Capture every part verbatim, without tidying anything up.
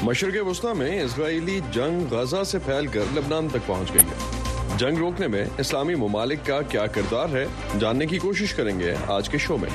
مشرق وسطی میں اسرائیلی جنگ غزہ سے پھیل کر لبنان تک پہنچ گئی ہے۔ جنگ روکنے میں اسلامی ممالک کا کیا کردار ہے، جاننے کی کوشش کریں گے آج کے شو میں۔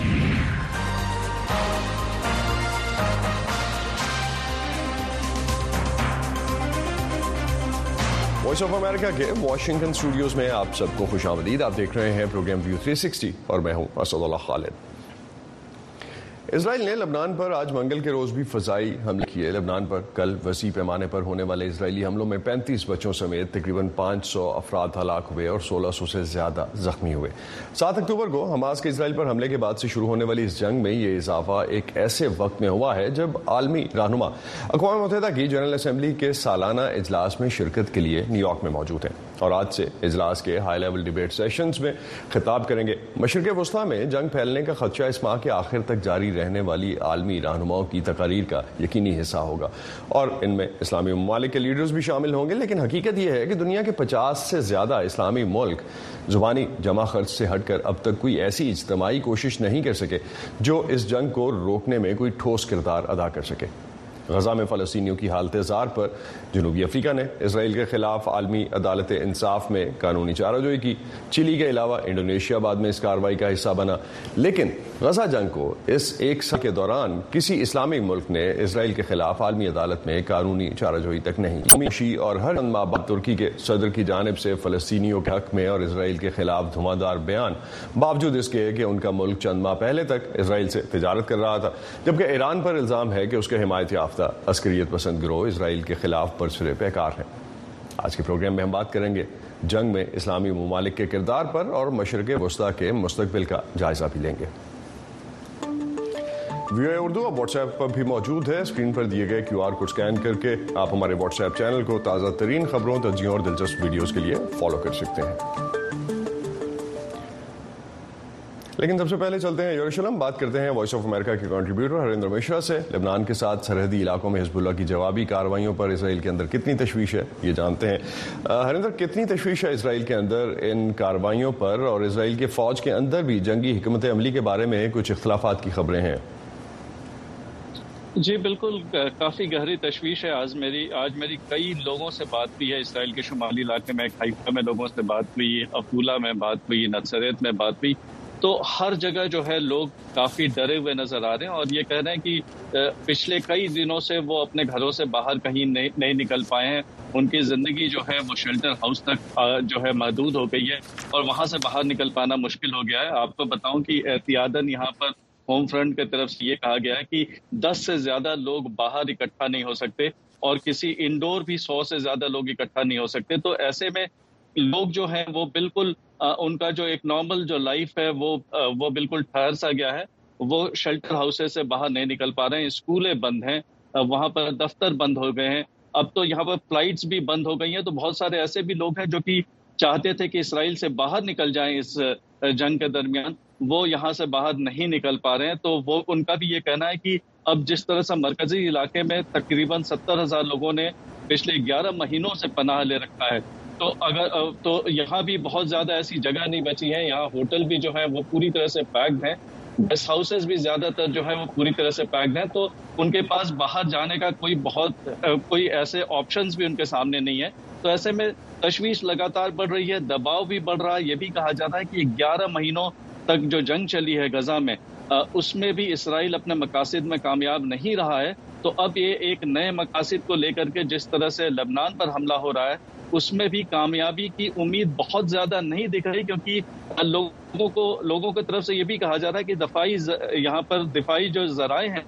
وائس آف امریکہ کے واشنگٹن اسٹوڈیوز میں آپ سب کو خوش آمدید۔ آپ دیکھ رہے ہیں پروگرام ویو تھری سکسٹی اور میں ہوں اسد اللہ خالد۔ اسرائیل نے لبنان پر آج منگل کے روز بھی فضائی حملے کیے۔ لبنان پر کل وسیع پیمانے پر ہونے والے اسرائیلی حملوں میں پینتیس بچوں سمیت تقریباً پانچ سو افراد ہلاک ہوئے اور سولہ سو سے زیادہ زخمی ہوئے۔ سات اکتوبر کو حماس کے اسرائیل پر حملے کے بعد سے شروع ہونے والی اس جنگ میں یہ اضافہ ایک ایسے وقت میں ہوا ہے جب عالمی رہنما اقوام متحدہ کی جنرل اسمبلی کے سالانہ اجلاس میں شرکت کے لیے نیو یارک میں موجود ہیں اور آج سے اجلاس کے ہائی لیول ڈیبیٹ سیشنز میں خطاب کریں گے۔ مشرق وسطی میں جنگ پھیلنے کا خدشہ اس ماہ کے آخر تک جاری رہنے والی عالمی رہنماؤں کی تقاریر کا یقینی حصہ ہوگا اور ان میں اسلامی ممالک کے لیڈرز بھی شامل ہوں گے، لیکن حقیقت یہ ہے کہ دنیا کے پچاس سے زیادہ اسلامی ملک زبانی جمع خرچ سے ہٹ کر اب تک کوئی ایسی اجتماعی کوشش نہیں کر سکے جو اس جنگ کو روکنے میں کوئی ٹھوس کردار ادا کر سکے۔ غزہ میں فلسطینیوں کی حالت زار پر جنوبی افریقہ نے اسرائیل کے خلاف عالمی عدالت انصاف میں قانونی چارہ جوئی کی۔ چلی کے علاوہ انڈونیشیا بعد میں اس کارروائی کا حصہ بنا، لیکن غزہ جنگ کو اس ایک سال کے دوران کسی اسلامی ملک نے اسرائیل کے خلاف عالمی عدالت میں قانونی چارہ جوئی تک نہیں کی اور ہر چند ماہ بعد ترکی کے صدر کی جانب سے فلسطینیوں کے حق میں اور اسرائیل کے خلاف دھواں دار بیان، باوجود اس کے کہ ان کا ملک چند ماہ پہلے تک اسرائیل سے تجارت کر رہا تھا، جبکہ ایران پر الزام ہے کہ اس کے حمایت یافتہ عسکریت پسند گروہ اسرائیل کے خلاف برسر پیکار ہیں۔ آج کے پروگرام میں ہم بات کریں گے جنگ میں اسلامی ممالک کے کردار پر اور مشرق وسطی کے مستقبل کا جائزہ بھی لیں گے۔ وی او اے اردو اب واٹس ایپ پر بھی موجود ہے۔ اسکرین پر دیے گئے کیو آر کوڈ اسکین کر کے آپ ہمارے واٹس ایپ چینل کو تازہ ترین خبروں، تجزیوں اور دلچسپ ویڈیوز کے لیے فالو کر سکتے ہیں۔ لیکن سب سے پہلے چلتے ہیں یروشلم، بات کرتے ہیں وائس آف امریکہ کے کنٹریبیوٹر ہریندر مشرا سے۔ لبنان کے ساتھ سرحدی علاقوں میں حزب اللہ کی جوابی کارروائیوں پر اسرائیل کے اندر کتنی تشویش ہے، یہ جانتے ہیں۔ ہریندر، کتنی تشویش ہے اسرائیل کے اندر ان کارروائیوں پر، اور اسرائیل کے فوج کے اندر بھی جنگی حکمت عملی کے بارے میں کچھ اختلافات کی خبریں ہیں؟ جی بالکل، کافی گہری تشویش ہے۔ آج میری آج میری کئی لوگوں سے بات ہوئی ہے اسرائیل کے شمالی علاقے میں، حیفا میں لوگوں سے بات ہوئی، افولہ میں بات ہوئی، نصرت میں بات ہوئی، تو ہر جگہ جو ہے لوگ کافی ڈرے ہوئے نظر آ رہے ہیں اور یہ کہہ رہے ہیں کہ پچھلے کئی دنوں سے وہ اپنے گھروں سے باہر کہیں نہیں نکل پائے ہیں۔ ان کی زندگی جو ہے وہ شیلٹر ہاؤس تک جو ہے محدود ہو گئی ہے اور وہاں سے باہر نکل پانا مشکل ہو گیا ہے۔ آپ کو بتاؤں کہ احتیاطاً یہاں پر ہوم فرنٹ کی طرف سے یہ کہا گیا ہے کہ دس سے زیادہ لوگ باہر اکٹھا نہیں ہو سکتے اور کسی انڈور بھی سو سے زیادہ لوگ اکٹھا نہیں ہو سکتے۔ تو ایسے میں لوگ جو ہیں وہ بالکل ان کا جو ایک نارمل جو لائف ہے وہ وہ بالکل ٹھہر سا گیا ہے۔ وہ شیلٹر ہاؤسز سے باہر نہیں نکل پا رہے ہیں، اسکولیں بند ہیں، وہاں پر دفتر بند ہو گئے ہیں، اب تو یہاں پر فلائٹس بھی بند ہو گئی ہیں۔ تو بہت سارے ایسے بھی لوگ ہیں جو کہ چاہتے تھے کہ اسرائیل سے باہر نکل جائیں اس جنگ کے درمیان، وہ یہاں سے باہر نہیں نکل پا رہے ہیں۔ تو وہ ان کا بھی یہ کہنا ہے کہ اب جس طرح سے مرکزی علاقے میں تقریباً ستر ہزار لوگوں نے پچھلے گیارہ مہینوں سے پناہ لے رکھا ہے، تو اگر تو یہاں بھی بہت زیادہ ایسی جگہ نہیں بچی ہے۔ یہاں ہوٹل بھی جو ہے وہ پوری طرح سے پیکڈ ہیں، گیسٹ ہاؤسز بھی زیادہ تر جو ہے وہ پوری طرح سے پیکڈ ہیں، تو ان کے پاس باہر جانے کا کوئی بہت کوئی ایسے آپشنز بھی ان کے سامنے نہیں ہے۔ تو ایسے میں تشویش لگاتار بڑھ رہی ہے، دباؤ بھی بڑھ رہا ہے۔ یہ بھی کہا جاتا ہے کہ گیارہ مہینوں تک جو جنگ چلی ہے غزہ میں، اس میں بھی اسرائیل اپنے مقاصد میں کامیاب نہیں رہا ہے۔ تو اب یہ ایک نئے مقاصد کو لے کر کے جس طرح سے لبنان پر حملہ ہو رہا ہے، اس میں بھی کامیابی کی امید بہت زیادہ نہیں دکھ رہی، کیونکہ لوگوں کو لوگوں کی طرف سے یہ بھی کہا جا رہا ہے کہ دفاعی یہاں پر دفاعی جو ذرائع ہیں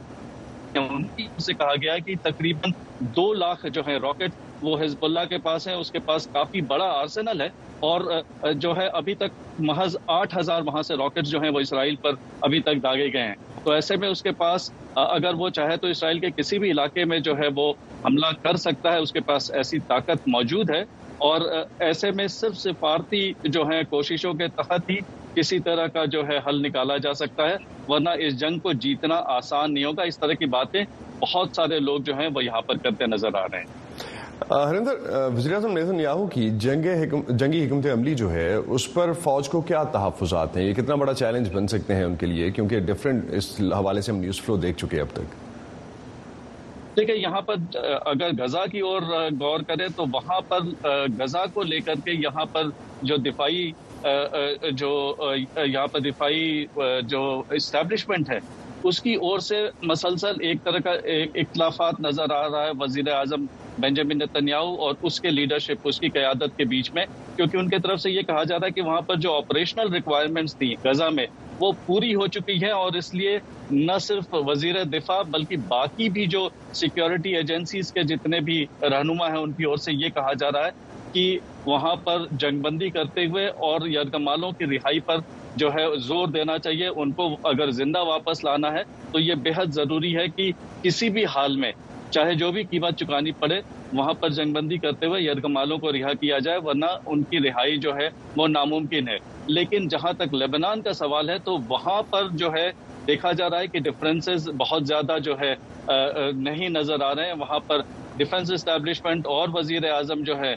ان کی سے کہا گیا ہے کہ تقریباً دو لاکھ جو ہے راکٹ وہ حزب اللہ کے پاس ہیں، اس کے پاس کافی بڑا آرسنل ہے اور جو ہے ابھی تک محض آٹھ ہزار وہاں سے راکٹس جو ہیں وہ اسرائیل پر ابھی تک داغے گئے ہیں۔ تو ایسے میں اس کے پاس اگر وہ چاہے تو اسرائیل کے کسی بھی علاقے میں جو ہے وہ حملہ کر سکتا ہے، اس کے پاس ایسی طاقت موجود ہے اور ایسے میں صرف سفارتی جو ہے کوششوں کے تحت ہی کسی طرح کا جو ہے حل نکالا جا سکتا ہے، ورنہ اس جنگ کو جیتنا آسان نہیں ہوگا۔ اس طرح کی باتیں بہت سارے لوگ جو ہیں وہ یہاں پر کرتے نظر آ رہے ہیں۔ ہریندر، وزیر اعظم نیتن یاہو کی جنگ جنگی حکمت عملی جو ہے اس پر فوج کو کیا تحفظات ہیں؟ یہ کتنا بڑا چیلنج بن سکتے ہیں ان کے لیے، کیونکہ ڈفرینٹ اس حوالے سے ہم نیوز فلو دیکھ چکے اب تک؟ دیکھیں یہاں پر اگر غزہ کی اور غور کریں تو وہاں پر غزہ کو لے کر کے یہاں پر جو دفاعی جو یہاں پر دفاعی جو اسٹیبلشمنٹ ہے اس کی اور سے مسلسل ایک طرح کا اختلافات نظر آ رہا ہے وزیر اعظم بنجامن نتنیاہو اور اس کے لیڈرشپ اس کی قیادت کے بیچ میں، کیونکہ ان کی طرف سے یہ کہا جا رہا ہے کہ وہاں پر جو آپریشنل ریکوائرمنٹس تھیں غزہ میں وہ پوری ہو چکی ہیں، اور اس لیے نہ صرف وزیر دفاع بلکہ باقی بھی جو سیکیورٹی ایجنسیز کے جتنے بھی رہنما ہیں ان کی اور سے یہ کہا جا رہا ہے کہ وہاں پر جنگ بندی کرتے ہوئے اور یرغمالوں کی رہائی پر جو ہے زور دینا چاہیے. ان کو اگر زندہ واپس لانا ہے تو یہ بے حد ضروری ہے کہ کسی بھی حال میں چاہے جو بھی قیمت چکانی پڑے وہاں پر جنگ بندی کرتے ہوئے یرغمالوں کو رہا کیا جائے، ورنہ ان کی رہائی جو ہے وہ ناممکن ہے. لیکن جہاں تک لبنان کا سوال ہے تو وہاں پر جو ہے دیکھا جا رہا ہے کہ ڈفرینسز بہت زیادہ جو ہے نہیں نظر آ رہے ہیں. وہاں پر ڈیفنس اسٹیبلشمنٹ اور وزیر اعظم جو ہے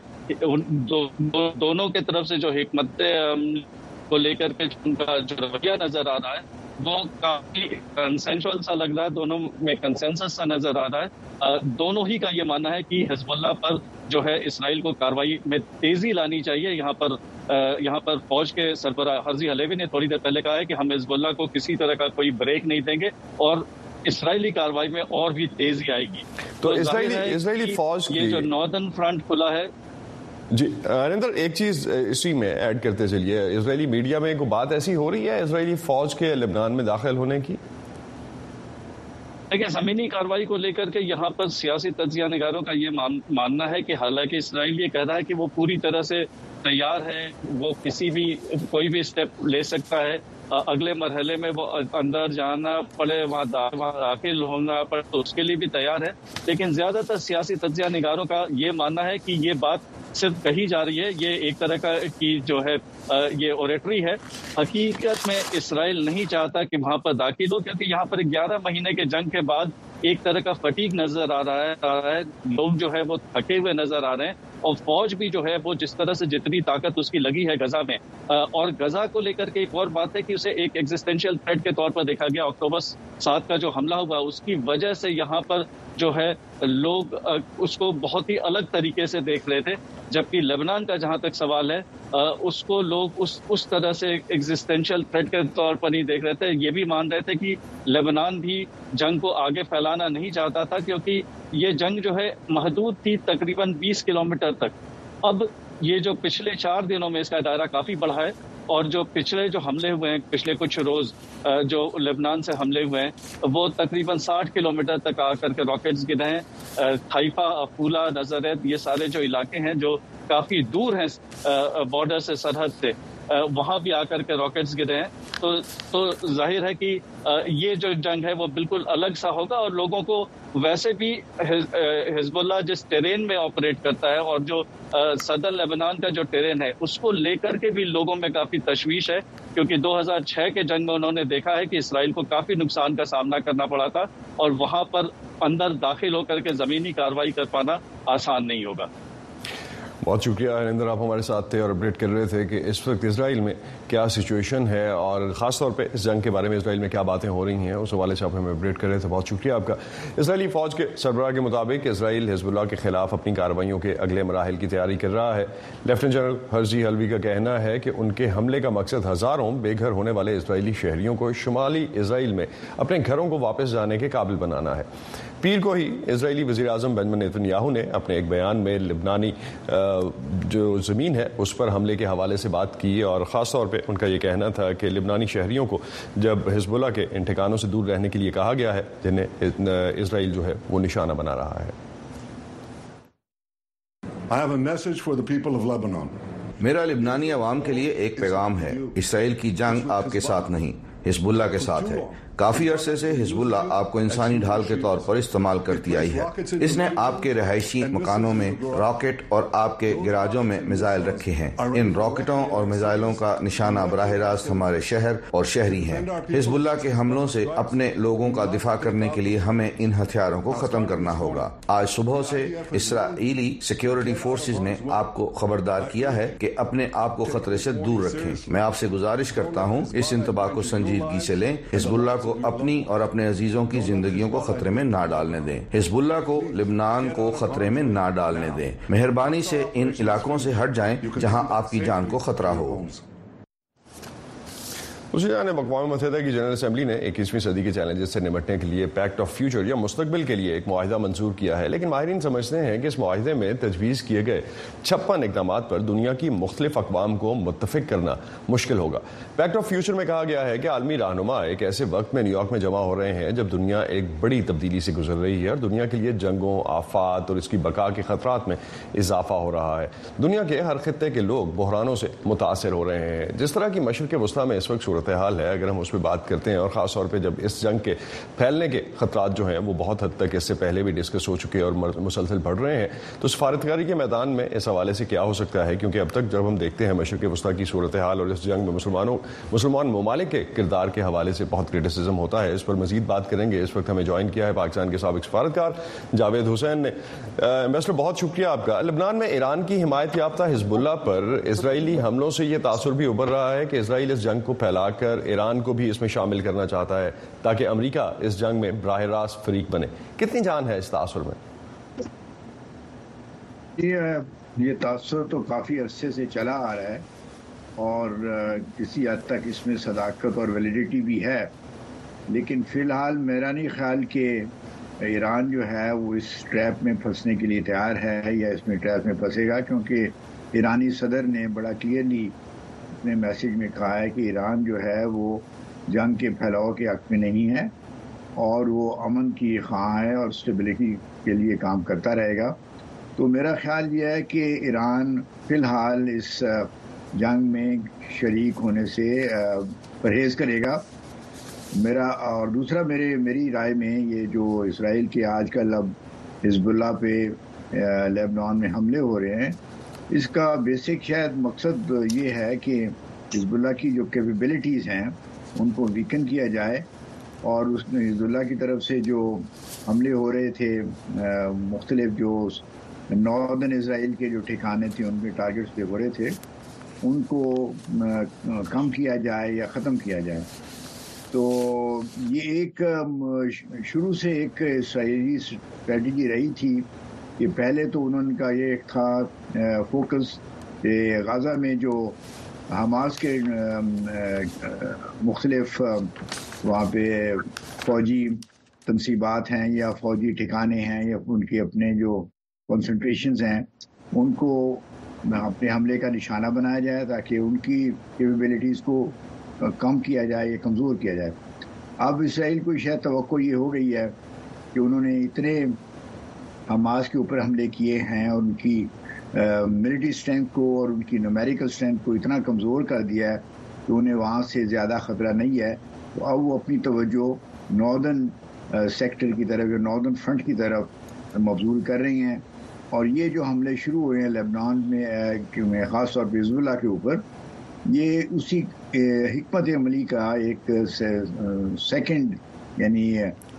دونوں کے طرف سے جو حکمت کو لے کر کے ان کا جو رویہ نظر آ رہا ہے وہ کافی کنسنشل سا لگ رہا ہے، دونوں میں کنسنسس سا نظر آ رہا ہے. دونوں ہی کا یہ ماننا ہے کہ حزب اللہ پر جو ہے اسرائیل کو کارروائی میں تیزی لانی چاہیے. یہاں پر یہاں پر فوج کے سربراہ حرزی حلیوی نے تھوڑی دیر پہلے کہا ہے کہ ہم حزب اللہ کو کسی طرح کا کوئی بریک نہیں دیں گے اور اسرائیلی کارروائی میں اور بھی تیزی آئے گی. تو اسرائیلی اسرائیلی فوج یہ جو ناردرن فرنٹ کھلا ہے. جی نریندر، ایک چیز اسی میں ایڈ کرتے چلیے، اسرائیلی میڈیا میں کوئی بات ایسی ہو رہی ہے اسرائیلی فوج کے لبنان میں داخل ہونے کی؟ دیکھیں زمینی کارروائی کو لے کر کے یہاں پر سیاسی تجزیہ نگاروں کا یہ ماننا ہے کہ حالانکہ اسرائیل یہ کہہ رہا ہے کہ وہ پوری طرح سے تیار ہے، وہ کسی بھی کوئی بھی اسٹیپ لے سکتا ہے، اگلے مرحلے میں وہ اندر جانا پڑے وہاں داخل ہونا پڑے تو اس کے لیے بھی تیار ہے. لیکن زیادہ تر سیاسی تجزیہ نگاروں کا یہ ماننا ہے کہ یہ بات صرف کہی جا رہی ہے، یہ ایک طرح کا کی جو ہے یہ اوریٹری ہے. حقیقت میں اسرائیل نہیں چاہتا کہ وہاں پر داخل ہو، کیونکہ یہاں پر گیارہ مہینے کے جنگ کے بعد ایک طرح کا فٹیگ نظر آ رہا ہے آ رہا ہے لوگ جو ہے وہ تھکے ہوئے نظر آ رہے ہیں، اور فوج بھی جو ہے وہ جس طرح سے جتنی طاقت اس کی لگی ہے غزہ میں. اور غزہ کو لے کر کے ایک اور بات ہے کہ اسے ایک ایگزسٹینشیل تھریٹ کے طور پر دیکھا گیا. اکتوبر سات کا جو حملہ ہوا اس کی وجہ سے یہاں پر جو ہے لوگ اس کو بہت ہی الگ طریقے سے دیکھ رہے تھے، جبکہ لبنان کا جہاں تک سوال ہے اس کو لوگ اس اس طرح سے ایگزسٹینشیل تھریٹ کے طور پر نہیں دیکھ رہے تھے. یہ بھی مان رہے تھے کہ لبنان بھی جنگ کو آگے پھیلانا نہیں چاہتا تھا، کیونکہ یہ جنگ جو ہے محدود تھی تقریباً بیس کلومیٹر تک. اب یہ جو پچھلے چار دنوں میں اس کا دائرہ کافی بڑھا ہے، اور جو پچھلے جو حملے ہوئے ہیں پچھلے کچھ روز جو لبنان سے حملے ہوئے ہیں وہ تقریباً ساٹھ کلومیٹر تک آ کر کے راکٹس گرے ہیں. حیفا، افولا، نزرت، یہ سارے جو علاقے ہیں جو کافی دور ہیں بارڈر سے، سرحد سے، وہاں بھی آ کر کے راکٹس گرے ہیں. تو تو ظاہر ہے کہ یہ جو جنگ ہے وہ بالکل الگ سا ہوگا، اور لوگوں کو ویسے بھی حزب اللہ جس ٹیرین میں آپریٹ کرتا ہے اور جو صدر لبنان کا جو ٹیرین ہے اس کو لے کر کے بھی لوگوں میں کافی تشویش ہے، کیونکہ دو ہزار چھ کے جنگ میں انہوں نے دیکھا ہے کہ اسرائیل کو کافی نقصان کا سامنا کرنا پڑا تھا، اور وہاں پر اندر داخل ہو کر کے زمینی کارروائی کر پانا آسان نہیں ہوگا. بہت شکریہ نریندر، آپ ہمارے ساتھ تھے اور اپڈیٹ کر رہے تھے کہ اس وقت اسرائیل میں کیا سچویشن ہے اور خاص طور پہ اس جنگ کے بارے میں اسرائیل میں کیا باتیں ہو رہی ہیں، اس حوالے سے آپ ہمیں اپڈیٹ کر رہے تھے. بہت شکریہ آپ کا. اسرائیلی فوج کے سربراہ کے مطابق اسرائیل حزب اللہ کے خلاف اپنی کارروائیوں کے اگلے مراحل کی تیاری کر رہا ہے. لیفٹیننٹ جنرل حرزی حلوی کا کہنا ہے کہ ان کے حملے کا مقصد ہزاروں بے گھر ہونے والے اسرائیلی شہریوں کو شمالی اسرائیل میں اپنے گھروں کو واپس جانے کے قابل بنانا ہے. پیر کو ہی اسرائیلی وزیر اعظم بنجامن نتنیاہو نے اپنے ایک بیان میں لبنانی جو زمین ہے اس پر حملے کے حوالے سے بات کی، اور خاص طور پہ ان کا یہ کہنا تھا کہ لبنانی شہریوں کو جب حزب اللہ کے ان ٹھکانوں سے دور رہنے کے لیے کہا گیا ہے جنہیں اسرائیل جو ہے وہ نشانہ بنا رہا ہے. I have a message for the people of Lebanon. میرا لبنانی عوام کے لیے ایک پیغام ہے. اسرائیل کی جنگ آپ کے ساتھ نہیں، حزب اللہ کے ساتھ ہے. کافی عرصے سے حزب اللہ آپ کو انسانی ڈھال کے طور پر استعمال کرتی آئی ہے. اس نے آپ کے رہائشی مکانوں میں راکٹ اور آپ کے گراجوں میں میزائل رکھے ہیں. ان راکٹوں اور میزائلوں کا نشانہ براہ راست ہمارے شہر اور شہری ہیں. حزب اللہ کے حملوں سے اپنے لوگوں کا دفاع کرنے کے لیے ہمیں ان ہتھیاروں کو ختم کرنا ہوگا. آج صبح سے اسرائیلی سیکیورٹی فورسز نے آپ کو خبردار کیا ہے کہ اپنے آپ کو خطرے سے دور رکھیں. میں آپ سے گزارش کرتا ہوں اس انتباہ کو سنجیدگی پیچیدگی سے لیں، حزب اللہ کو اپنی اور اپنے عزیزوں کی زندگیوں کو خطرے میں نہ ڈالنے دیں، حزب اللہ کو لبنان کو خطرے میں نہ ڈالنے دیں، مہربانی سے ان علاقوں سے ہٹ جائیں جہاں آپ کی جان کو خطرہ ہو۔ دوسری جانب اقوام متحدہ کی جنرل اسمبلی نے اکیسویں صدی کے چیلنجز سے نمٹنے کے لیے پیکٹ آف فیوچر یا مستقبل کے لیے ایک معاہدہ منظور کیا ہے، لیکن ماہرین سمجھتے ہیں کہ اس معاہدے میں تجویز کیے گئے چھپن اقدامات پر دنیا کی مختلف اقوام کو متفق کرنا مشکل ہوگا۔ پیکٹ آف فیوچر میں کہا گیا ہے کہ عالمی رہنما ایک ایسے وقت میں نیو یارک میں جمع ہو رہے ہیں جب دنیا ایک بڑی تبدیلی سے گزر رہی ہے اور دنیا کے لیے جنگوں، آفات اور اس کی بقا کے خطرات میں اضافہ ہو رہا ہے۔ دنیا کے ہر خطے کے لوگ بحرانوں سے متاثر ہو رہے ہیں۔ جس طرح کی مشرق وسطیٰ میں اس وقت صورتحال ہے، اگر ہم اس پہ بات کرتے ہیں اور خاص طور پہ جب اس جنگ کے پھیلنے کے خطرات جو ہیں وہ بہت حد تک اس سے پہلے بھی ڈسکس ہو چکے اور مسلسل بڑھ رہے ہیں، تو سفارتکاری کے میدان میں اس حوالے سے کیا ہو سکتا ہے؟ کیونکہ اب تک جب ہم دیکھتے ہیں مشرق وسطیٰ کی صورتحال اور اس جنگ میں مسلمانوں مسلمان ممالک کے کردار کے حوالے سے بہت کرٹیسزم ہوتا ہے، اس پر مزید بات کریں گے۔ اس وقت ہمیں جوائن کیا ہے پاکستان کے سابق سفارتکار جاوید حسین نے۔ امبیسڈر بہت شکریہ آپ کا۔ لبنان میں ایران کی حمایت یافتہ حزب اللہ پر اسرائیلی حملوں سے یہ تاثر بھی ابھر رہا ہے کہ اسرائیل اس جنگ کو پھیلا کر ایران کو بھی اس میں شامل کرنا چاہتا ہے تاکہ امریکہ اس جنگ میں براہ راست فریق بنے۔ کتنی جان ہے اس تاثر میں؟ یہ تاثر تو کافی عرصے سے چلا آ رہا ہے اور کسی حد تک اس میں صداقت اور ویلیڈیٹی بھی ہے، لیکن فی الحال میرا نہیں خیال کہ ایران جو ہے وہ اس ٹریپ میں پھنسنے کے لیے تیار ہے یا اس میں ٹریپ میں پھنسے گا، کیونکہ ایرانی صدر نے بڑا کلیئرلی اپنے میسیج میں کہا ہے کہ ایران جو ہے وہ جنگ کے پھیلاؤ کے حق میں نہیں ہے اور وہ امن کی خواہاں ہے اور اسٹیبلٹی کے لیے کام کرتا رہے گا۔ تو میرا خیال یہ ہے کہ ایران فی الحال اس جنگ میں شریک ہونے سے پرہیز کرے گا۔ میرا اور دوسرا میرے میری رائے میں یہ جو اسرائیل کے آج کل اب حزب اللہ پہ لیبنان میں حملے ہو رہے ہیں، اس کا بیسک شاید مقصد یہ ہے کہ حزب اللہ کی جو کیپیبلٹیز ہیں ان کو ویکن کیا جائے، اور اس میں حزب اللہ کی طرف سے جو حملے ہو رہے تھے مختلف جو ناردرن اسرائیل کے جو ٹھکانے تھے ان کے ٹارگٹس پہ ہو رہے تھے ان کو کم کیا جائے یا ختم کیا جائے۔ تو یہ ایک شروع سے ایک اسرائیلی اسٹریٹجی رہی تھی کہ پہلے تو انہوں کا یہ تھا فوکس کہ غزہ میں جو حماس کے مختلف وہاں پہ فوجی تنصیبات ہیں یا فوجی ٹھکانے ہیں یا ان کے اپنے جو کنسنٹریشنز ہیں ان کو اپنے حملے کا نشانہ بنایا جائے تاکہ ان کی کیپیبلٹیز کو کم کیا جائے یا کمزور کیا جائے۔ اب اسرائیل کو شاید توقع یہ ہو گئی ہے کہ انہوں نے اتنے حماس کے اوپر حملے کیے ہیں اور ان کی ملٹری اسٹرینتھ کو اور ان کی نومیریکل اسٹرینتھ کو اتنا کمزور کر دیا ہے کہ انہیں وہاں سے زیادہ خطرہ نہیں ہے، تو اب وہ اپنی توجہ ناردرن سیکٹر کی طرف یا ناردرن فرنٹ کی طرف مبذول کر رہی ہیں، اور یہ جو حملے شروع ہوئے ہیں لیبنان میں خاص طور پہ حزب اللہ کے اوپر، یہ اسی حکمت عملی کا ایک سیکنڈ یعنی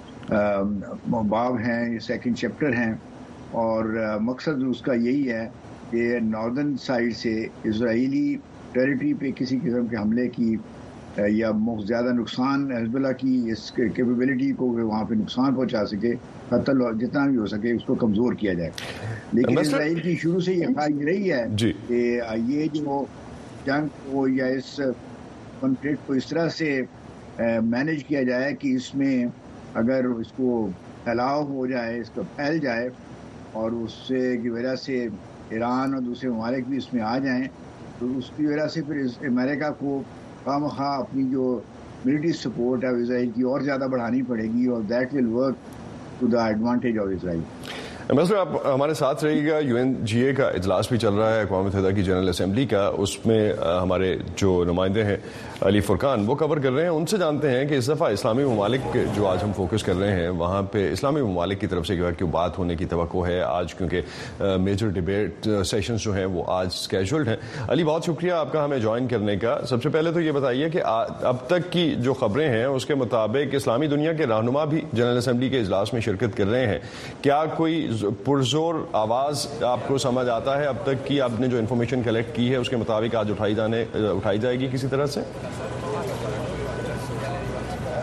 باب ہیں، سیکنڈ چیپٹر ہیں، اور مقصد اس کا یہی ہے کہ ناردرن سائڈ سے اسرائیلی ٹیریٹری پہ کسی قسم کے حملے کی یا زیادہ نقصان حزب اللہ کی اس کیپیبلٹی کو وہاں پہ نقصان پہنچا سکے، قتل جتنا بھی ہو سکے اس کو کمزور کیا جائے۔ لیکن اسرائیل کی شروع سے یہ خواہش رہی ہے کہ یہ جو جنگ کو یا اس کنفلکٹ کو اس طرح سے مینیج کیا جائے کہ اس میں اگر اس کو پھیلاؤ ہو جائے، اس کا پھیل جائے اور اس سے کی وجہ سے ایران اور دوسرے ممالک بھی اس میں آ جائیں، تو اس کی وجہ سے پھر امریکہ کو خواہ مخواہ اپنی جو ملٹری سپورٹ ہے اسرائیل کی اور زیادہ بڑھانی پڑے گی، اور دیٹ ول ورک ٹو دا ایڈوانٹیج آف اسرائیل۔ امبیسڈر آپ ہمارے ساتھ رہیے گا۔ یو این جی اے کا اجلاس بھی چل رہا ہے اقوام متحدہ کی جنرل اسمبلی کا، اس میں ہمارے جو نمائندے ہیں علی فرقان وہ کور کر رہے ہیں، ان سے جانتے ہیں کہ اس دفعہ اسلامی ممالک جو آج ہم فوکس کر رہے ہیں وہاں پہ اسلامی ممالک کی طرف سے کیوں بات ہونے کی توقع ہے آج، کیونکہ میجر ڈیبیٹ سیشنز جو ہیں وہ آج اسکیجولڈ ہیں۔ علی بہت شکریہ آپ کا ہمیں جوائن کرنے کا۔ سب سے پہلے تو یہ بتائیے کہ اب تک کی جو خبریں ہیں اس کے مطابق اسلامی دنیا کے رہنما بھی جنرل اسمبلی کے اجلاس میں شرکت کر رہے ہیں، کیا کوئی پرزور آواز آپ کو سمجھ آتا ہے اب تک کی آپ نے جو انفارمیشن کلیکٹ کی ہے اس کے مطابق آج اٹھائی جانے اٹھائی جائے گی کسی طرح سے؟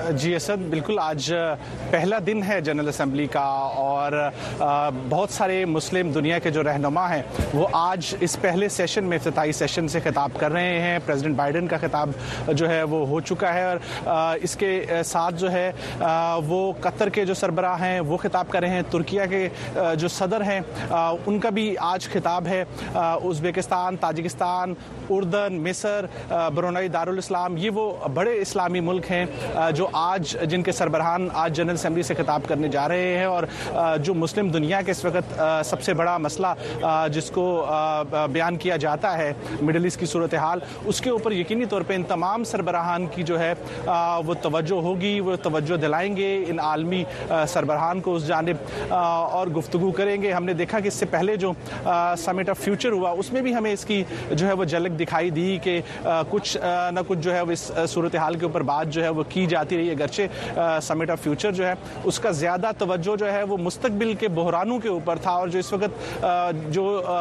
جی اسد، بالکل آج پہلا دن ہے جنرل اسمبلی کا، اور بہت سارے مسلم دنیا کے جو رہنما ہیں وہ آج اس پہلے سیشن میں افتتاحی سیشن سے خطاب کر رہے ہیں. پریزیڈنٹ بائیڈن کا خطاب جو ہے وہ ہو چکا ہے، اور اس کے ساتھ جو ہے وہ قطر کے جو سربراہ ہیں وہ خطاب کر رہے ہیں، ترکیہ کے جو صدر ہیں ان کا بھی آج خطاب ہے. ازبکستان، تاجکستان، اردن، مصر، برونائی دارالاسلام، یہ وہ بڑے اسلامی ملک ہیں جو آج جن کے سربراہان آج جنرل اسمبلی سے خطاب کرنے جا رہے ہیں. اور جو مسلم دنیا کے اس وقت سب سے بڑا مسئلہ جس کو بیان کیا جاتا ہے، مڈل ایسٹ کی صورتحال، اس کے اوپر یقینی طور پہ ان تمام سربراہان کی جو ہے وہ توجہ ہوگی، وہ توجہ دلائیں گے ان عالمی سربراہان کو اس جانب اور گفتگو کریں گے. ہم نے دیکھا کہ اس سے پہلے جو سمٹ آف فیوچر ہوا اس میں بھی ہمیں اس کی جو ہے وہ جھلک دکھائی دی کہ کچھ نہ کچھ جو ہے وہ اس صورتحال کے اوپر بات جو ہے وہ کی جاتی رہی. اگرچہ سمٹ آف فیوچر جو ہے اس کا زیادہ توجہ جو ہے وہ مستقبل کے بحرانوں کے اوپر تھا، اور جو اس وقت جو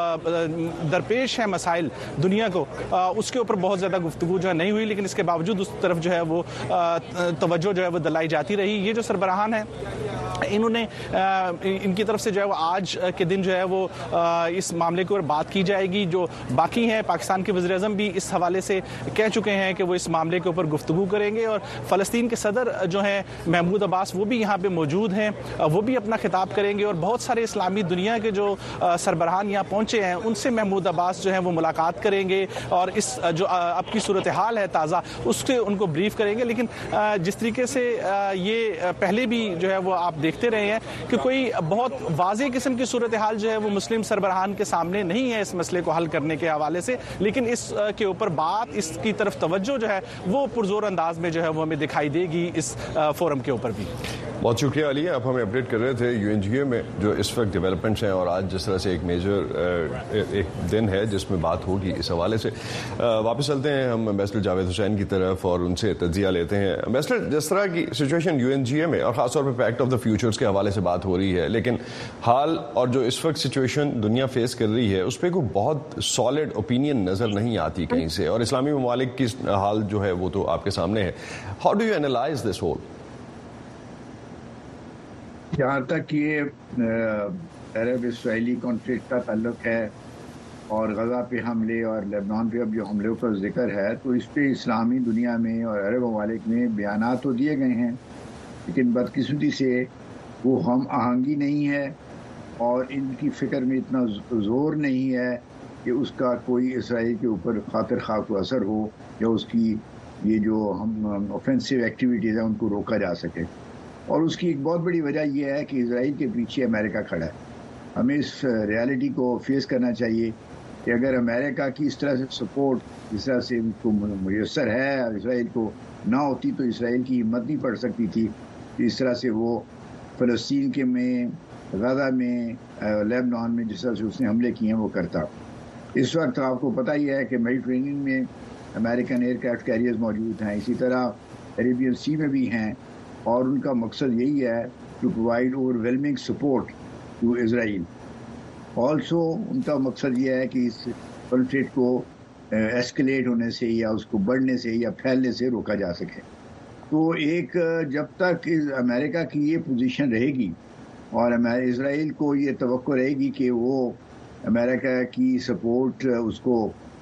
درپیش ہے مسائل دنیا کو اس کے اوپر بہت زیادہ گفتگو جو ہے نہیں ہوئی، لیکن اس کے باوجود اس طرف جو ہے وہ توجہ جو ہے وہ دلائی جاتی رہی. یہ جو سربراہان ہیں انہوں نے ان کی طرف سے جو ہے وہ آج کے دن جو ہے وہ اس معاملے کے اوپر بات کی جائے گی. جو باقی ہیں پاکستان کے وزیر اعظم بھی اس حوالے سے کہہ چکے ہیں کہ وہ اس معاملے کے اوپر گفتگو کریں گے، اور فلسطین کے صدر جو ہیں محمود عباس وہ بھی یہاں پہ موجود ہیں، وہ بھی اپنا خطاب کریں گے. اور بہت سارے اسلامی دنیا کے جو سربراہان یہاں پہنچے ہیں ان سے محمود عباس جو ہیں وہ ملاقات کریں گے، اور اس جو اب کی صورتحال ہے تازہ اس سے ان کو بریف کریں گے. لیکن جس طریقے سے یہ پہلے بھی جو ہے وہ آپ دیکھتے رہے ہیں کہ کوئی بہت واضح قسم کی صورتحال جو ہے وہ مسلم سربراہان کے سامنے نہیں ہے اس مسئلے کو حل کرنے کے حوالے سے، لیکن اس کے اوپر بات، اس کی طرف توجہ جو ہے وہ پرزور انداز میں جو ہے وہ ہمیں دکھائی دے گی اس فورم کے اوپر بھی. بہت شکریہ علی. آپ ہمیں اپڈیٹ کر رہے تھے یو این جی اے میں جو اس وقت ڈیولپمنٹس ہیں، اور آج جس طرح سے ایک میجر ایک دن ہے جس میں بات ہوگی اس حوالے سے. واپس چلتے ہیں ہم امبیسڈر جاوید حسین کی طرف اور ان سے تجزیہ لیتے ہیں. امبیسڈر، جس طرح کی سچویشن یو این جی اے میں اور خاص طور پہ پیکٹ آف دا فیوچرز کے حوالے سے بات ہو رہی ہے، لیکن حال اور جو اس وقت سچویشن دنیا فیس کر رہی ہے اس پہ کوئی بہت سالڈ اوپینین نظر نہیں آتی کہیں سے، اور اسلامی ممالک کی حال جو ہے وہ تو آپ کے سامنے ہے. ہاؤ ڈو یو اینالائز دس ہول؟ جہاں تک یہ عرب اسرائیلی کانفلکٹ کا تعلق ہے اور غزہ پہ حملے اور لبنان پہ اب جو حملوں کا ذکر ہے، تو اس پہ اسلامی دنیا میں اور عرب ممالک میں بیانات تو دیے گئے ہیں، لیکن بدقسمتی سے وہ ہم آہنگی نہیں ہے اور ان کی فکر میں اتنا زور نہیں ہے کہ اس کا کوئی اسرائیل کے اوپر خاطر خواہ کو اثر ہو یا اس کی یہ جو ہم اوفینسو ایکٹیویٹیز ہیں ان کو روکا جا سکے. اور اس کی ایک بہت بڑی وجہ یہ ہے کہ اسرائیل کے پیچھے امریکہ کھڑا ہے. ہمیں اس ریالٹی کو فیس کرنا چاہیے کہ اگر امریکہ کی اس طرح سے سپورٹ جس طرح سے ان کو میسر ہے اور اسرائیل کو نہ ہوتی تو اسرائیل کی ہمت نہیں پڑ سکتی تھی کہ اس طرح سے وہ فلسطین کے میں، غزہ میں، لیبنان میں جس طرح سے اس نے حملے کیے ہیں وہ کرتا. اس وقت آپ کو پتہ ہی ہے کہ میڈیٹرینین میں امریکن ایئر کرافٹ کیریئرز موجود ہیں، اسی طرح ایریبین سی میں بھی ہیں، اور ان کا مقصد یہی ہے ٹو پرووائڈ اوور ویلمنگ سپورٹ ٹو اسرائیل. آلسو ان کا مقصد یہ ہے کہ اس کنفلکٹ کو ایسکلیٹ ہونے سے یا اس کو بڑھنے سے یا پھیلنے سے روکا جا سکے. تو ایک جب تک امریکہ کی یہ پوزیشن رہے گی اور اسرائیل کو یہ توقع رہے گی کہ وہ امریکہ کی سپورٹ اس کو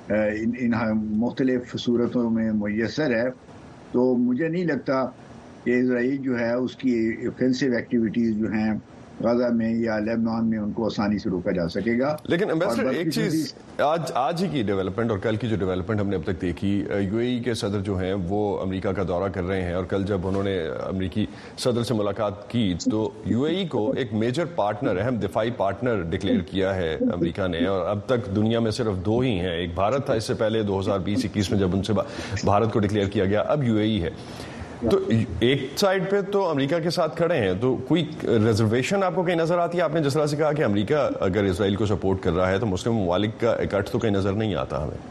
ان مختلف صورتوں میں میسر ہے، تو مجھے نہیں لگتا کہ اسرائیل جو ہے اس کی اوفینسو ایکٹیویٹیز جو ہیں غزہ میں یا لیبنان میں ان کو آسانی سے روکا جا سکے گا. لیکن امبیسڈر ایک چیز آج آج ہی کی ڈیولپمنٹ اور کل کی جو ڈیولپمنٹ ہم نے اب تک دیکھی، یو اے ای کے صدر جو ہیں وہ امریکہ کا دورہ کر رہے ہیں، اور کل جب انہوں نے امریکی صدر سے ملاقات کی تو یو اے ای کو ایک میجر پارٹنر، اہم دفاعی پارٹنر ڈکلیئر کیا ہے امریکہ نے. اور اب تک دنیا میں صرف دو ہی ہیں، ایک بھارت تھا اس سے پہلے دو ہزار بیس اکیس میں جب ان سے بھارت کو ڈکلیئر کیا گیا، اب یو اے ای ہے. تو ایک سائڈ پہ تو امریکہ کے ساتھ کھڑے ہیں، تو کوئی ریزرویشن آپ کو کہیں نظر آتی ہے؟ آپ نے جس طرح سے کہا کہ امریکہ اگر اسرائیل کو سپورٹ کر رہا ہے تو مسلم ممالک کا اکٹھ تو کہیں نظر نہیں آتا. ہمیں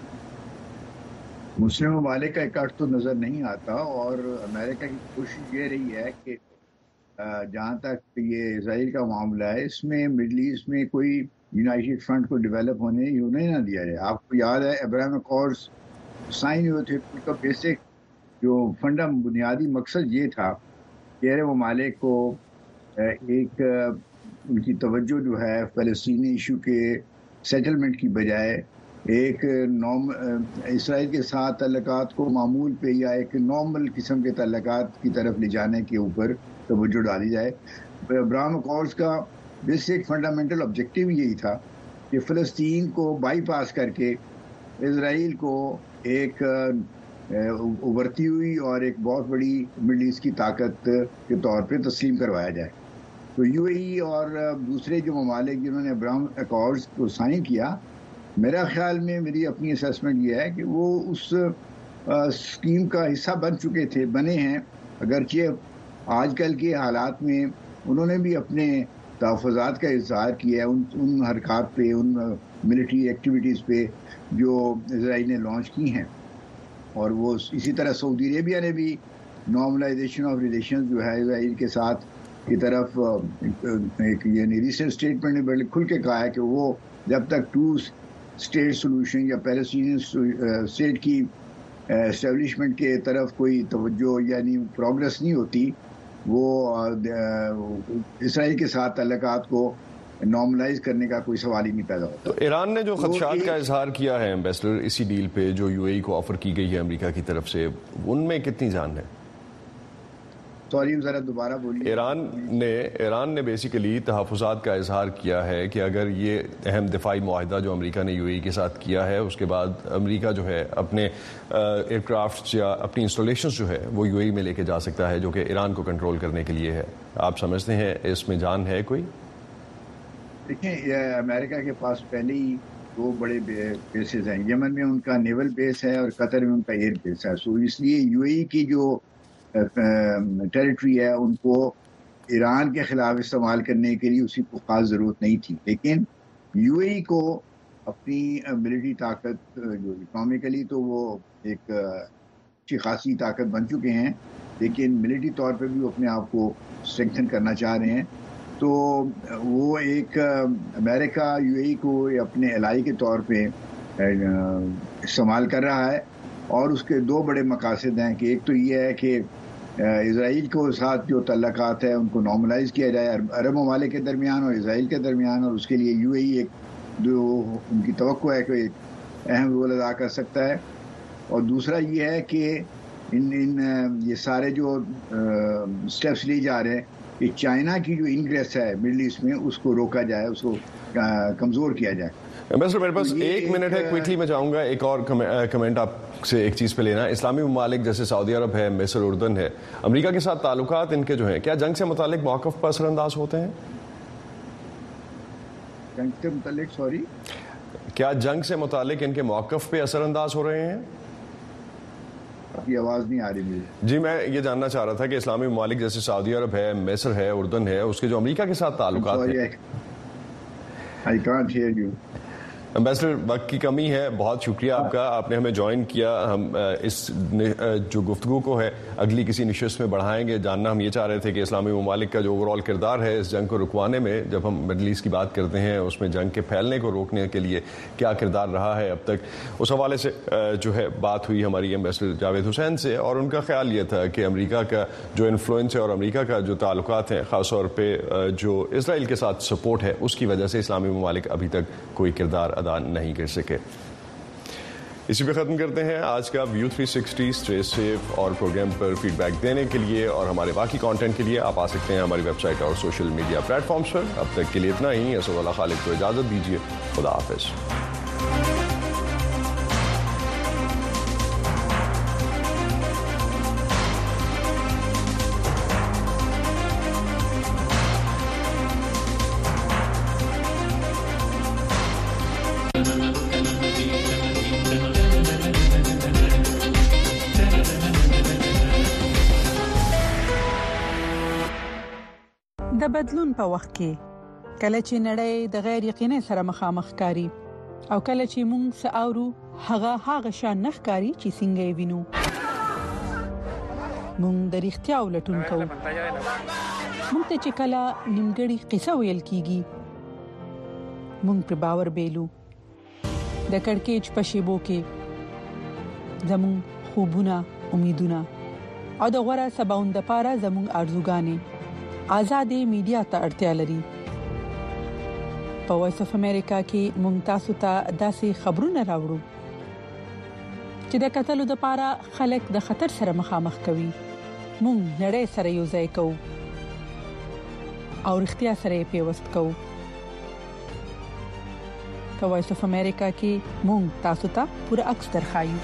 مسلم ممالک کا اکٹھ تو نظر نہیں آتا، اور امریکہ کی کوشش یہ رہی ہے کہ جہاں تک یہ اسرائیل کا معاملہ ہے اس میں مڈل ایسٹ میں کوئی یونائٹڈ فرنٹ کو ڈیولپ ہونے ہی نہیں نہ دیا جائے. آپ کو یاد ہے ابراہیم اکارڈز سائن ہوئے تھے، ان کا بیسک جو فنڈا بنیادی مقصد یہ تھا کہ عرب ممالک کو ایک ان کی توجہ جو ہے فلسطینی ایشو کے سیٹلمنٹ کی بجائے ایک نارم اسرائیل کے ساتھ تعلقات کو معمول پہ یا ایک نارمل قسم کے تعلقات کی طرف لے جانے کے اوپر توجہ ڈالی جائے. ابراہم اکارڈز کا بیسک فنڈامنٹل آبجیکٹیو یہی تھا کہ فلسطین کو بائی پاس کر کے اسرائیل کو ایک ابھرتی ہوئی اور ایک بہت بڑی مڈل ایسٹ کی طاقت کے طور پہ تسلیم کروایا جائے. تو یو اے ای اور دوسرے جو ممالک جنہوں نے ابراہم اکارڈز کو سائن کیا، میرا خیال میں میری اپنی اسیسمنٹ یہ ہے کہ وہ اس اسکیم کا حصہ بن چکے تھے، بنے ہیں، اگرچہ آج کل کے حالات میں انہوں نے بھی اپنے تحفظات کا اظہار کیا ہے ان ان حرکات پہ، ان ملٹری ایکٹیویٹیز پہ جو اسرائیل نے لانچ کی ہیں. اور وہ اسی طرح سعودی عربیہ نے بھی نارملائزیشن آف ریلیشن جو ہے اسرائیل کے ساتھ کی طرف ایک یعنی ریسنٹ اسٹیٹمنٹ نے بڑے کھل کے کہا ہے کہ وہ جب تک ٹو اسٹیٹ سولوشن یا پیلسٹینین اسٹیٹ کی اسٹیبلشمنٹ کے طرف کوئی توجہ یعنی پروگرس نہیں ہوتی، وہ اسرائیل کے ساتھ تعلقات کو نارملائز کرنے کا کوئی سوال ہی نہیں پیدا ہوتا. تو ایران نے جو خدشات کا اظہار کیا ہے ایمبیسڈر اسی ڈیل پہ جو یو اے ای کو آفر کی گئی ہے امریکہ کی طرف سے، ان میں کتنی جان ہے؟ سوری ذرا دوبارہ بولیے. ایران نے ایران نے بیسیکلی تحفظات کا اظہار کیا ہے کہ اگر یہ اہم دفاعی معاہدہ جو امریکہ نے یو اے ای کے ساتھ کیا ہے اس کے بعد امریکہ جو ہے اپنے ایئر کرافٹ یا اپنی انسٹالیشنز جو ہے وہ یو اے ای میں لے کے جا سکتا ہے، جو کہ ایران کو کنٹرول کرنے کے لیے ہے. آپ سمجھتے ہیں اس میں جان ہے کوئی؟ دیکھیں، امریکہ کے پاس پہلے ہی دو بڑے بیسز ہیں. یمن میں ان کا نیول بیس ہے اور قطر میں ان کا ایئر بیس ہے. سو اس لیے یو اے ای کی جو ٹیریٹری ہے ان کو ایران کے خلاف استعمال کرنے کے لیے اسی کو خاص ضرورت نہیں تھی. لیکن یو اے ای کو اپنی ملٹری طاقت جو اکنامیکلی تو وہ ایک اچھی خاصی طاقت بن چکے ہیں، لیکن ملٹری طور پہ بھی وہ اپنے آپ کو اسٹرینتھن کرنا چاہ رہے ہیں. تو وہ ایک امریکہ یو اے ای کو اپنے الائی کے طور پہ استعمال کر رہا ہے، اور اس کے دو بڑے مقاصد ہیں کہ ایک تو یہ ہے کہ اسرائیل کو ساتھ جو تعلقات ہے ان کو نارملائز کیا جائے عرب ممالک کے درمیان اور اسرائیل کے درمیان، اور اس کے لیے یو اے ای ایک جو ان کی توقع ہے کہ ایک اہم رول ادا کر سکتا ہے. اور دوسرا یہ ہے کہ ان ان یہ سارے جو اسٹیپس لیے جا رہے ہیں کہ چائنا کی جو انگریس ہے مڈل ایسٹ میں اس کو روکا جائے، اس کو کمزور کیا جائے. ایمبیسڈر میرے پاس ایک منٹ ہے، کوئکلی میں چاہوں گا ایک اور کمنٹ آپ سے ایک چیز پہ لینا. اسلامی ممالک جیسے سعودی عرب ہے، مصر، اردن ہے، امریکہ کے ساتھ تعلقات ان کے جو ہیں کیا جنگ سے متعلق موقف پر اثر انداز ہوتے ہیں؟ جنگ سے متعلق سوری کیا جنگ سے متعلق ان کے موقف پہ اثر انداز ہو رہے ہیں؟ آپ کی آواز نہیں آ رہی مجھے. جی میں یہ جاننا چاہ رہا تھا کہ اسلامی ممالک جیسے سعودی عرب ہے، مصر ہے، اردن ہے، اس کے جو امریکہ کے ساتھ تعلقات ہیں. I can't hear you. امبیسڈر وقت کی کمی ہے، بہت شکریہ آپ کا، آپ نے ہمیں جوائن کیا. ہم اس جو گفتگو کو ہے اگلی کسی نشست میں بڑھائیں گے. جاننا ہم یہ چاہ رہے تھے کہ اسلامی ممالک کا جو اوور آل کردار ہے اس جنگ کو رکوانے میں، جب ہم مڈل ایسٹ کی بات کرتے ہیں اس میں جنگ کے پھیلنے کو روکنے کے لیے کیا کردار رہا ہے اب تک، اس حوالے سے جو ہے بات ہوئی ہماری امبیسڈر جاوید حسین سے، اور ان کا خیال یہ تھا کہ امریکہ کا جو انفلوئنس ہے اور امریکہ کا جو تعلقات ہیں خاص طور پہ جو اسرائیل کے ساتھ سپورٹ ہے اس کی وجہ سے اسلامی ممالک ابھی تک کوئی کردار ادا نہیں کر سکے. اسی پہ ختم کرتے ہیں آج کا ویو تھری سکسٹی. اسٹے سیف، اور پروگرام پر فیڈ بیک دینے کے لیے اور ہمارے باقی کانٹینٹ کے لیے آپ آ سکتے ہیں ہماری ویب سائٹ اور سوشل میڈیا پلیٹ فارمز پر. اب تک کے لیے اتنا ہی. اسد اللہ خالد کو اجازت دیجیے. خدا حافظ. د بدلون په وخت کې کله چې نړۍ د غیر یقیني سره مخامخ کاری او کله چې موږ ساورو هغه هغه شان نخ کاری چې څنګه وینو موږ د اړتیا ولټون کوو. موږ ته چې کله نیمګړی قصه ویل کیږي موږ په باور بیلو. د کڑکېچ په شیبو کې زموږ خوبونه امیدونه او د غوړه سباوند لپاره زموږ ارزوګانې آزادې میډیا ته اړتیا لري. په وایس اف امریکا کې مونږ تاسو ته داسې خبرونه راوړو چې د قتل لپاره خلک د خطر سره مخامخ کوي. مونږ نړۍ سره یو ځای کوو او اړتیا سره پیوست کوو. په وایس اف امریکا کې مونږ تاسو ته پوره عکس درخایو.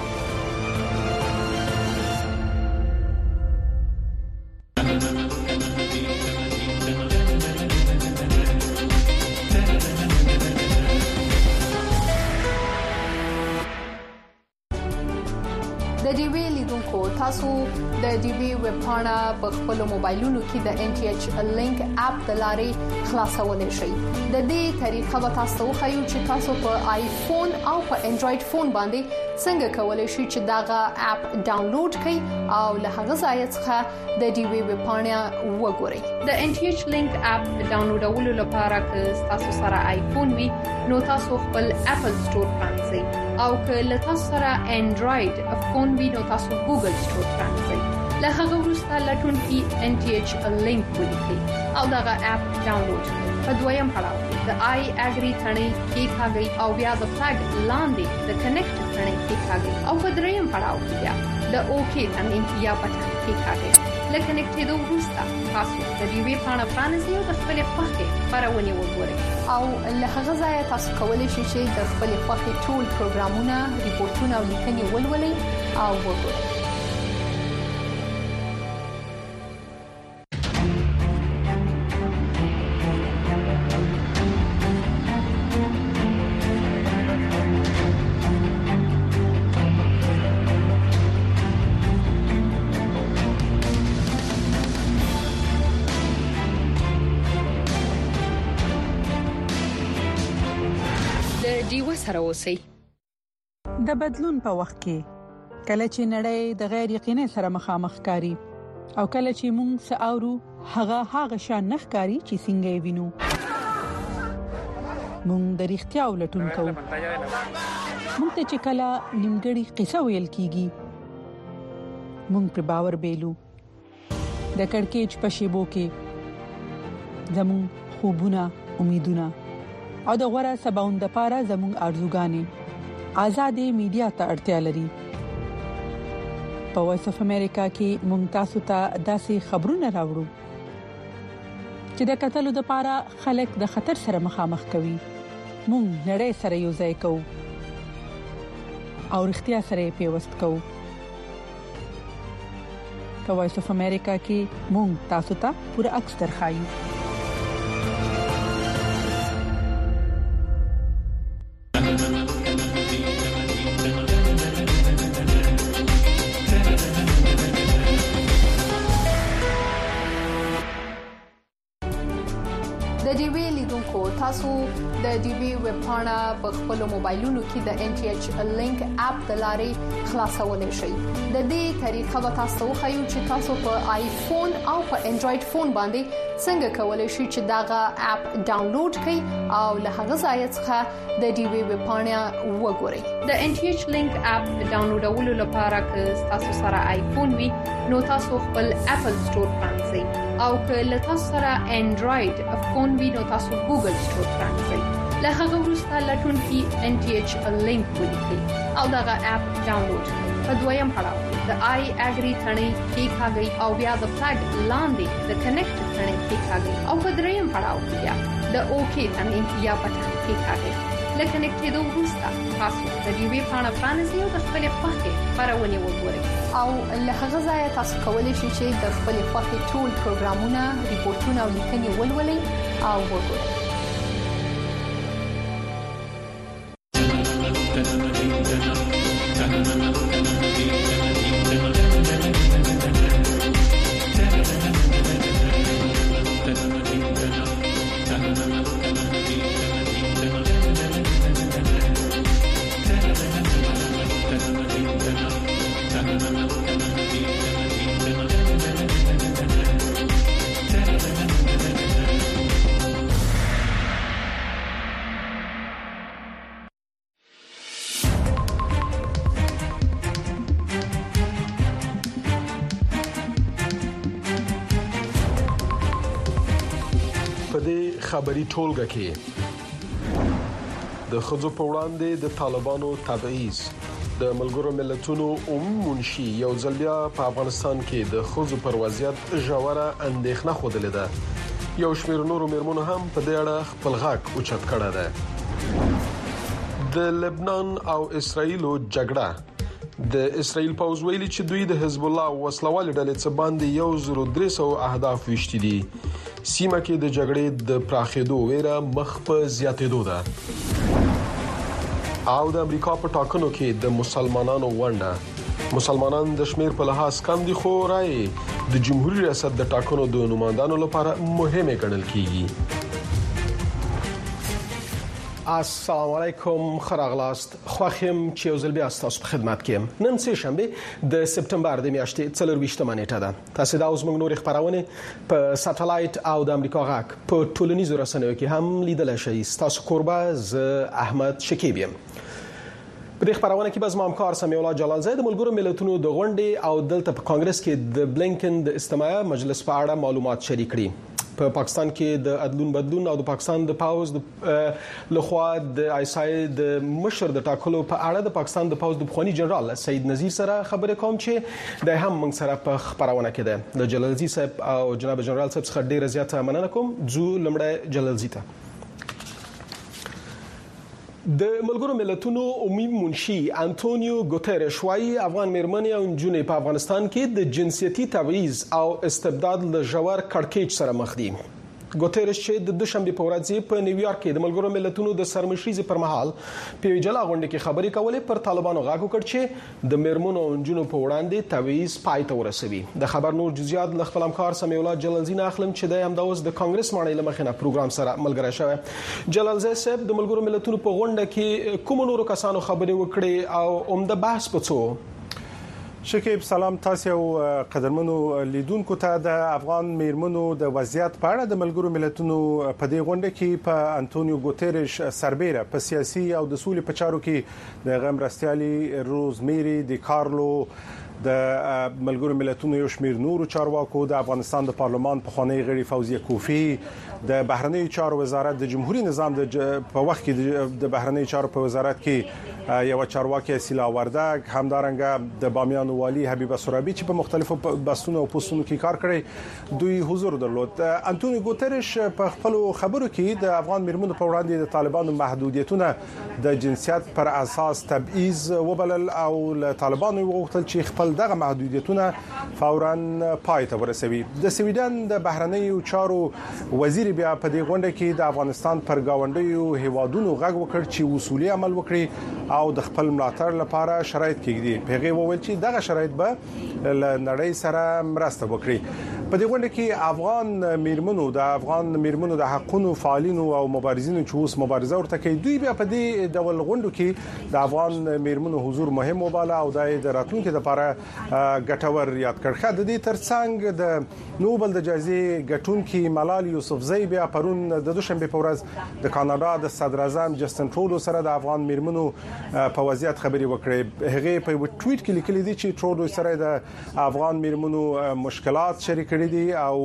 د ډي وی لیدونکو تاسو د ډي وی ویب پاڼه په خپل موبایلونو کې د ان ټي ایچ لینک اپ د لارې خلاصولای شئ. د دې طریقه به تاسو خو چې تاسو په آیفون او په انډراید فون باندې څنګه کولای شئ چې داغه اپ ډاونلوډ کړئ او له هغه ځای څخه د ډي وی ویب پاڼه وګورئ. د ان ټي ایچ لینک اپ ډاونلوډولو لپاره که تاسو سره آیفون وي نو تاسو خپل اپل سٹور پرانځئ او که له تاسو سره انډراید فون وي نو تاسو ګوګل سٹور پرانځئ. له هغه وروسته لټون کې ان ټي ایچ لینک ولیکئ او داغه اپ ډاونلوډ کړئ. په دویم پړاو د آی اګری ثنې کې ښاګي او بیا د فلګ لاندې د کنیکټ ثنې کې ښاګي او په دریم پړاو کې بیا د اوکی ثنې یا بټن کې ښاګي. لکه کنیکټېدو وروسته تاسو د ډي وی پاڼه پرانیزئ او د خپل خوښې خبرونه وګورئ او له هغه ځای تاسو کولی شئ چې د خپل خوښې ټول پروګرامونه، ریپورتونه او لیکنې ولولئ او وګورئ. سره اوسئ. د بدلون په وخت کې کله چې نړۍ د غیر یقیني سره مخامخ کاری او کله چې موږ ساورو هغه هغه شان نخکاری چې څنګه وینو موږ د اړتیا ولټون کوو. موږ ته چې کله نیمګړی قصه ویل کیږي موږ پر باور بیلو. د کڑکېچ په شیبو کې زموږ خوبونه، امیدونه او د غوړه سباوند لپاره زموږ ارزوګانې آزادې میډیا ته اړتیا لري. په وایس اف امریکا کې مونږ تاسو ته داسې خبرونه راوړو چې د قتل لپاره خلک د خطر سره مخامخ کوي. مونږ نړۍ سره یو ځای کوو او اړتیا سره پیوست کوو. په وایس اف امریکا کې مونږ تاسو ته پوره عکس درخایو. د ډي وی لیدونکو تاسو د ډي وی ویب پاڼه په خپل موبایلونو کې د ان ټي ایچ لینک اپ د لارې خلاصولای شئ. د دې طریقه به تاسو خو چې تاسو په آیفون او په انډراید فون باندې څنګه کولای شئ چې داغه اپ ډاونلوډ کړئ او له هغه ځای څخه د ډي وی ویب پاڼه وګورئ. د ان ټي ایچ لینک اپ ډاونلوډولو لپاره که تاسو سره آیفون وي نو تاسو خپل اپل سٹور پرانځئ او که له تاسو سره انډراید فون وي نو تاسو ګوګل سٹور پرانځئ. له هغه وروسته لټون کې ان ټي ایچ لینک ولیکئ او داغه اپ ډاونلوډ کړئ. په دویم پړاو د آی اګری ثنې کې ښاګي او بیا د فلګ لاندې د کنیکټ ثنې کې ښاګي او په دریم پړاو کې بیا د اوکی ثنې یا بټن کې ښاګي. لکه کنیکټېدو وروسته تاسو د ډي وی پاڼه پرانیزئ او د خپل خوښې خبرونه وګورئ او له هغه ځای تاسو کولی شئ چې د خپل خوښې ټول پروګرامونه، ریپورتونه او لیکنې ولولئ او وګورئ. خبري ټولګه کې د خځو په وړاندې د طالبانو تبعیض د ملګرو ملتونو عمومي منشي یو ځل بیا په افغانستان کې د خځو پر وضعیت ژوره اندېښنه خوده ده. یو شمېر نورو مېرمنو هم په دې اړه خپل غږ اوچت کړی دی. د لبنان او اسرایل جګړه د اسرایل پوځ ویلي چې دوی د حزب الله وسلوال ډلې څخه باندې یو زر درې سوه اهداف وشتي دي. سیمه کې د جګړې د پراخېدو ویره مخ په زیاتېدو ده. او د امریکا په ټاکنو کې د مسلمانانو ونډه مسلمانان د شمیر په لحاظ کم دي، خو راي د جمهوریت ریاست د ټاکنو د نمائندانو لپاره مهمه ګڼل کیږي. السلام علیکم، خراغلاست. خوښم چې یو ځل بیا تاسو په خدمت کې یم. نن سه شنبه د سپتمبر د میاشتې څلرویشتمه نیټه ده. تاسو دا اوس موږ نور خبرونه په ساتلایت او د امریکا غاک په ټولنیزو رسنیو کې هم لیدل شئ. تاسو قربا ز احمد شکیب یم. په دې خبرونه کې به زموږ همکار سمیع الله جلال زید د ملګرو ملتونو د غونډې او دلته په کانګرس کې د بلینکن د استماع مجلس په اړه معلومات شریک کړي. په پاکستان کې د عدلون بدلون او د پاکستان د پاوز د لخوا د آیسای د مشر د ټاکلو په اړه د پاکستان د پاوز د بخوانی جنرال سید نذیر سره خبرې کوم چې د هم موږ سره په خبرونه کې ده. د جلالزی صاحب او جناب جنرال صاحب څخه ډیره زیاته مننه کوم. ځو لمړی جلالزی ته. د ملګرو ملتونو عمومي منشي انټونیو ګوتيريش وايي افغان مېرمنې او نجونې په افغانستان کې د جنسيتي تبعیض او استبداد له ژور کړکېچ سره مخ دي. ګوتيريش چې د دوشنبه په ورځ په نیویارک کې د ملګرو ملتونو د سرمشريزي پر مهال په جلا غونډه کې خبرې کولې پر طالبانو غاګ وکړ چې د مېرمنو او نجونو په وړاندې تبعیض پای ته ورسوي. د خبر نور جزئیات ل خپل همکار سمیع الله جلالزی نه اخلم چې د همداوس د کانګرس ماڼۍ لمخینه پروګرام سره ملګری شوی. جلالزی صاحب د ملګرو ملتونو په غونډه کې کوم نورو کسانو خبرې وکړې او عمده بحث پڅو؟ شکیب سلام تاسو او قدرمنو لیدونکو ته د افغان میرمنو د وضعیت په اړه د ملګرو ملتونو په دې غونډه کې په انټونیو ګوتيريش سربېره په سیاسي او د سولې په چارو کې د غمرستيالي روزمیری د کارلو د ملګرو ملتونو یو شمېر نورو چارواکو د افغانستان د پارلمان په خانه غړي فوزیه کوفی د بهرنی چارو وزارت د جمهوریت نظام د په وخت کې د بهرنی چارو په وزارت کې یو چارواکي سیلا وردګ همدارنګه د بامیان والی حبیب سرابی چې په مختلفو بحثونو او پوسټونو کې کار کړی دوی حضور درلود. انټونیو ګوتيريش په خپل خبرو کې د افغان میرمنو په وړاندې د طالبانو محدودیتونه د جنسیت پر اساس تبعیض وبلل او طالبانو وغوښتل چې خپل دغه محدودیتونه فوراً پای ته ورسوي. د سویډن د بهرنی چارو وزیر بیا په دې غونډه کې د افغانستان پر گاونډیو هیوادونو غږ وکړ چې اصولي عمل وکړي او د خپل ملاتړ لپاره شرایط کېږي. پیغام وویل چې دغه شرایط به نړۍ سره مرسته وکړي. په دې غونډه کې افغان میرمنو د افغان میرمنو د حقوقو فعالینو او مبارزینو چې اوس مبارزه ورته کوي دوی بیا په دې ډول غونډو کې د افغان میرمنو حضور مهم وباله او د راتلونکو لپاره ګټور یاد کړ. د دې ترڅنګ د نوبل د جایزې ګټونکي ملال یوسفزۍ بیا پرون د دوشنبه په ورځ د کاناډا د صدر اعظم جسټن ټرودو سره د افغان میرمنو په وضعیت خبرې وکړې. هغه په ټویټ کې لیکلي دي چې ټرودو سره د افغان میرمنو مشکلات شریک کړي دي او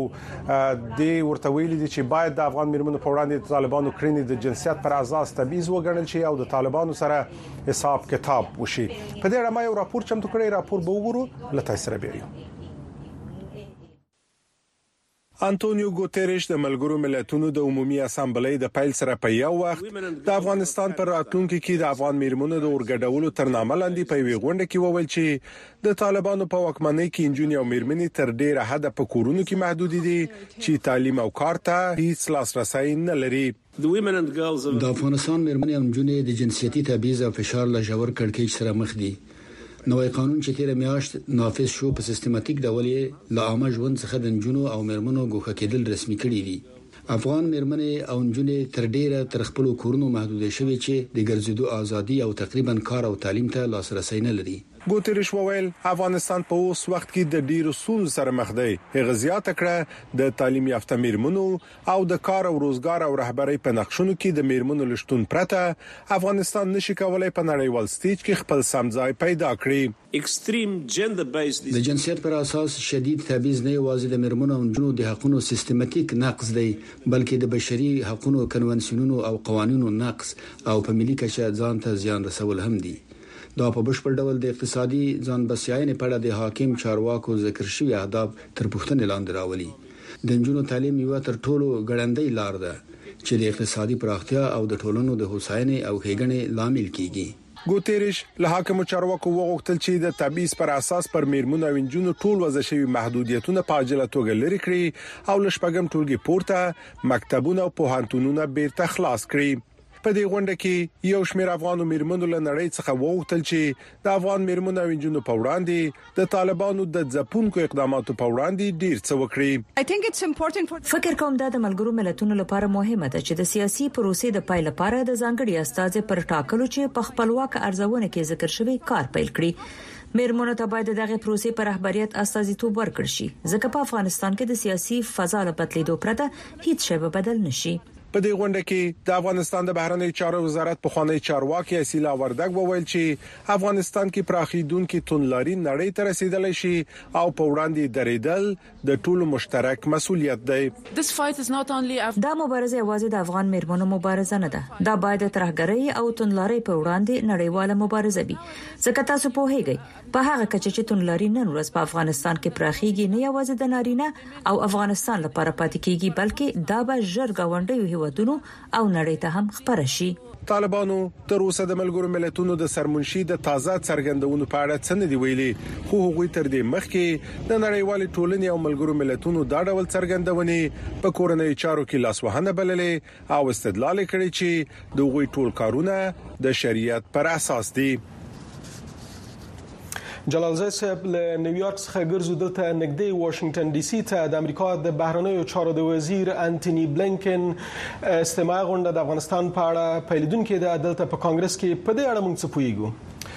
د ورته ویلي دي چې باید د افغان میرمنو په وړاندې طالبانو کړنې د جنسیت پر اساس تبعیض وګڼل شي او د طالبانو سره حساب کتاب وشي. په دې اړه ما یو راپور چمتو کړی، راپور به وګورو لته سره بیرو. انټونیو ګوتيريش د ملګرو ملتونو د عمومي اسامبلې د پیل سره په یو وخت د افغانستان پر راتلونکو کې د افغان میرمنو د اورګډولو تر نامه لاندې په وی غونډه کې وویل چې د طالبانو په واکمنۍ کې انجونی او میرمنې تر ډیره حد په کورونو کې محدود دي چې تعلیم او کار ته هیڅ لاسرسي نه لري. د افغانستان میرمنې او نجونې د جنسيتي تبعیض او فشار له ژور کړکېچ سره مخ دي. نوې قانون چې تیر میاشت نافذ شو په سیستماتیک ډول له عامه ژوند څخه د نجونو او میرمنو ګوښه کېدل رسمي کړي دي. افغان میرمنې او نجونې تر ډیره تر خپل کورونو محدود شوي چې د ګرځېدو ازادي او تقریبا کار او تعلیم ته لاسرسي نه لري. ګوتيريش وویل افغانستان په اوس وخت کې د ډیرو ستونزو سره مخ دی. هغه زیاته کړه د تعلیم یافته میرمنو او د کار او روزګار او رهبرۍ په نقشونو کې د میرمنو لشتون پرته افغانستان نشي کولای په نړیوال سټیج کې خپل سمځای پیدا کړي. د جنسیت پر اساس شدید تبعیض نه یوازې د میرمنو او نجونو د حقوقو سیستماتیک نقض دی بلکې د بشري حقوقو کنوانسیونونو او قوانینو نقض او په ملي کچه ځان ته زیان رسول هم دي. دا په بشپړ ډول د اقتصادي ځان بسیاینې په اړه د حاکم چارواکو ذکر شوی اهداف تر پوښتنې لاندې راولي. د نجونو تعلیم یو تر ټولو ګړندۍ لار ده چې د اقتصادي پراختیا او د ټولنو د هوساینې او ښېګڼې لامل کیږي. ګوتيريش له حاکم چارواکو وغوښتل چې د تبعیض پر اساس پر میرمنو او نجونو ټول وضع شوی محدودیتونه په عاجله توګه لري کړي او لشپږم ټولګي پورته مکتبونه او پوهنتونونه بیرته خلاص کړي. په دې غونډه کې یو شمېر افغان میرمنو له نړۍ څخه وغوښتل چې د افغان میرمنو او نجونو په وړاندې د طالبانو د ځپونکو اقداماتو په وړاندې ډیر څه وکړي. فکر کوم دا د ملګرو ملتونو لپاره مهمه ده چې د سیاسي پروسې د پای لپاره د ځانګړي استاد پر ټاکلو چې په خپلواک ارزونه کې ذکر شوی کار پیل کړي. میرمنو ته باید دغه پروسې پر رهبریت استازیتوب ورکړي شي ځکه په افغانستان کې د سیاسي فضا له بدلیدو پرته هیڅ شی به بدل نشي. په دې غونډه کې د افغانستان د بهرنی چارو وزارت په خوانی چارواکي اسیلا وردګ وویل چې افغانستان کې پراخیدونکو تونلاري نړۍ ته رسیدلای شي او په وړاندې درېدل د ټولو مشترک مسولیت دی. دا مبارزه یوازې د افغان میرمنو مبارزه نه ده، دا باید ترهګرۍ او تونلاري په وړاندې نړیواله مبارزه وي. ځکه تاسو په هیګي په هغه کچه چې تونلاري نن ورځ په افغانستان کې پراخیږي نه یوازې د نارینه او افغانستان لپاره پاتې کیږي بلکې دا به ژر گاونډي ودونو او نړۍ ته هم خبره شي. طالبانو تر اوسه د ملګرو ملتونو د سرمنشي د تازه څرګندونو په اړه څه نه دی ویلي، خو هغوی تر دې مخکې د نړیوال ټولنې او ملګرو ملتونو دا ډول څرګندونې په کورنۍ چارو کې لاسوهنه بللې او استدلال کړی چې د هغوی ټول کارونه د شریعت پر اساس دي. جلال زای صاحب له نیویارک څخه ګرځو دلته نږدې واشنگټن ډي سي ته د امریکا د بهرنیو چارو د وزیر انټونی بلینکن استماع غونډه د افغانستان په اړه پیلېدونکې ده. دلته په کانګرس کې په دې اړه موږ څه پوهیږو؟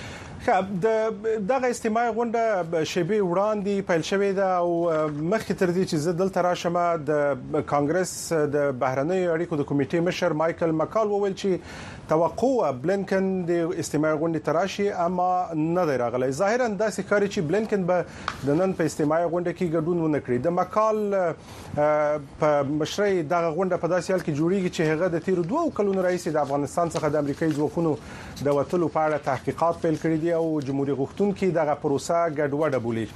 د دغه استماع غونډه شیبه وړاندې پیل شوې ده او مخکې تر دې چې زه دلته راشم د کانګرس د بهرنیو اړیکو د کمیټې مشر مایکل مکال وویل چې توقع بلینکن د استماع غونډې تراشي اما نه دی راغلی. ظاهرا دا ښکاري چې بلینکن به د نن په استماع غونډه کې ګډون ونه کړي. د مکال په مشرۍ دغه غونډه په داسې حال کې جوړیږي چې هغه د تیر دوه کلونو رئیس د افغانستان څخه د امریکایي ځواکونو د وټلو په اړه تحقیقات پیل کړي دي او جمهوریت غوښتونکي دغه پروسه ګډوډه بولي.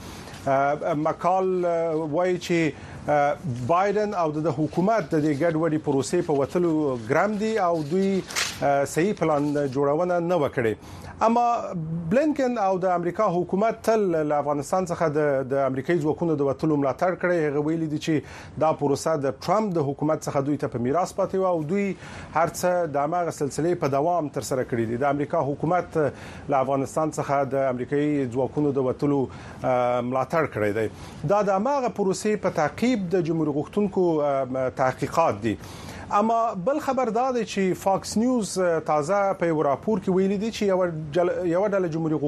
مکال وایي چې بایدن او د حکومت د ګډوډي پروسې په وټلو ګرام دي او دوی صحیح پلان جوړونه نه وکړي. اما بلینکن او د امریکا حکومت تل له افغانستان څخه د د امریکایي ځواکونو د وټلو ملاتړ کړي. هغه ویلي دي چې دا پروسه د ټرمپ د حکومت څخه دوی ته په میراث پاتې و او دوی هر څه د هغه سلسله په دوام تر سره کړی دي. د امریکا حکومت له افغانستان څخه د امریکایي ځواکونو د وټلو ملاتړ کړی دی. دا د هغه پروسې په تعقیب د جمهوریت غوښتونکو تحقیقات دي. اما بل خبر دا دی چې فاکس نیوز تازه په یو راپور کې ویلي دي چې یو یو ډله جمهوریت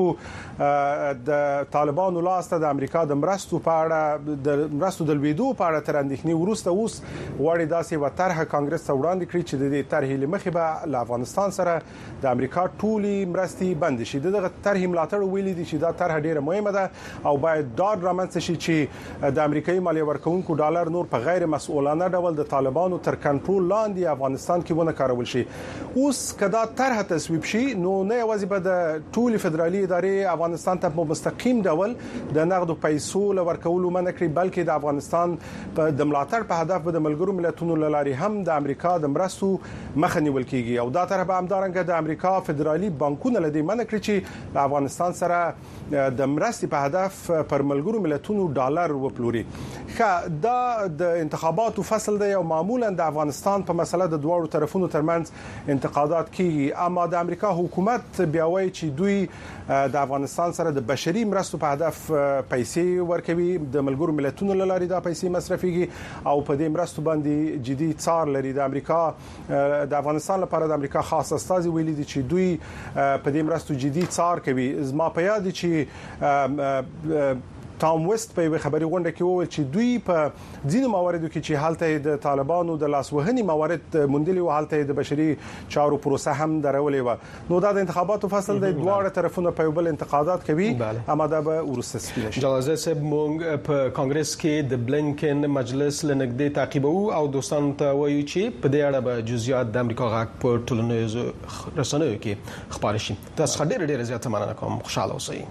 غوښتونکو د طالبانو لاسته د امریکا د مرستو په اړه د مرستو د لویدو په اړه تر اندېښنې وروسته اوس وړي داسې و طرح کانګرس ته وړاندې کړی چې د دې طرحې لمخې به له افغانستان سره د امریکا ټولي مرستې بند شي. دغه طرحې ملاتړ ویلي دي چې دا طرح ډیره مهمه ده او باید ډاډ رامنځته شي چې د امریکایي مالیه ورکوونکو ډالر نور په غیر مسؤلانه ډول د طالبانو تر کنټرول لاندې افغانستان کې ونه کارول شي. اوس کدا طرح تصویب شي نو نه یوازې به د ټولي فدرالي ادارې افغانستان ته په مستقیم ډول د نقد پیسو لورکولو منع کړي بلکې د افغانستان په د ملاتړ په هدف به د ملګرو ملتونو لاري هم د امریکا د مرستو مخه نیول کیږي او دا طرح به همدارنګه د امریکا فدرالي بانکونه لدی منع کړي چې د افغانستان سره د مرستې په هدف پر ملګرو ملتونو ډالر وپلوري. ښه دا د انتخاباتو فصل دی او معمولا د افغانستان په مسله د دوه طرفونو ترمنځ انتقادات کیږي اما د امریکا حکومت بیا وایي چې دوی د افغانستان سره د بشري مرستو په هدف پیسې ورکوي د ملګرو ملتونو لاري دا پیسې مصرفيږي او په دې مرستو باندې جدي څار لري. د امریکا د افغانستان لپاره د امریکا خاص استازي ویلي دي چې دوی په دې مرستو جدي څار کوي. زما په یاد چې ټام وست په خبري غونډه کې وویل چې دوی په ځینو مواردو کې چې حالت د طالبانو د لاسوهنې موارد مندلي او حالت د بشري چارو پروسه هم درولې و. نو دا د انتخاباتو فصل د دواړه طرفونو په بل انتقادات کوي اما دا به ورسته سپیل شي. جلازه صاحب مونږ په کانګرس کې د بلنکن مجلس لنګدې تعقیبو او دوستانو ته وایي چې په دې اړه به جزئیات د امریکا غاک په ټولنیزو رسنیو کې خبرې شي. تاسو ډېر ډېر زیات مننه کوم. خوشاله اوسئ.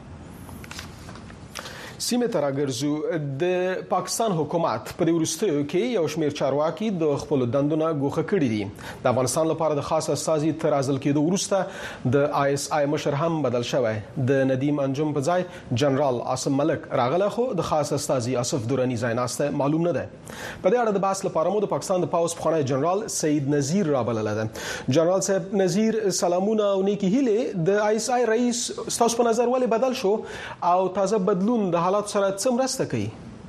سیمه ترګرزو د پاکستان حکومت په ورستیو کې یو شمېر چارواکي د خپل دندونه ګوښه کړي دي. د افغانستان لپاره د خاص استازي تر ازل کېدو وروسته د آی اس آی مشر هم بدل شوی. د ندیم انجم په ځای جنرال عاصم ملک راغله خو د خاص استازي اسف دورانی ځای ناسته معلوم نه ده. په دې اړه د بحث لپاره مو د پاکستان د پاوس پخوانی جنرال سید نذیر رابلل ده. جنرال صاحب نذیر سلامونه او نیکی هیله. د آی اس آی رئیس تاسو په نظر ولې بدل شو او تازه بدلون د حالات سره څه مرسته کوي؟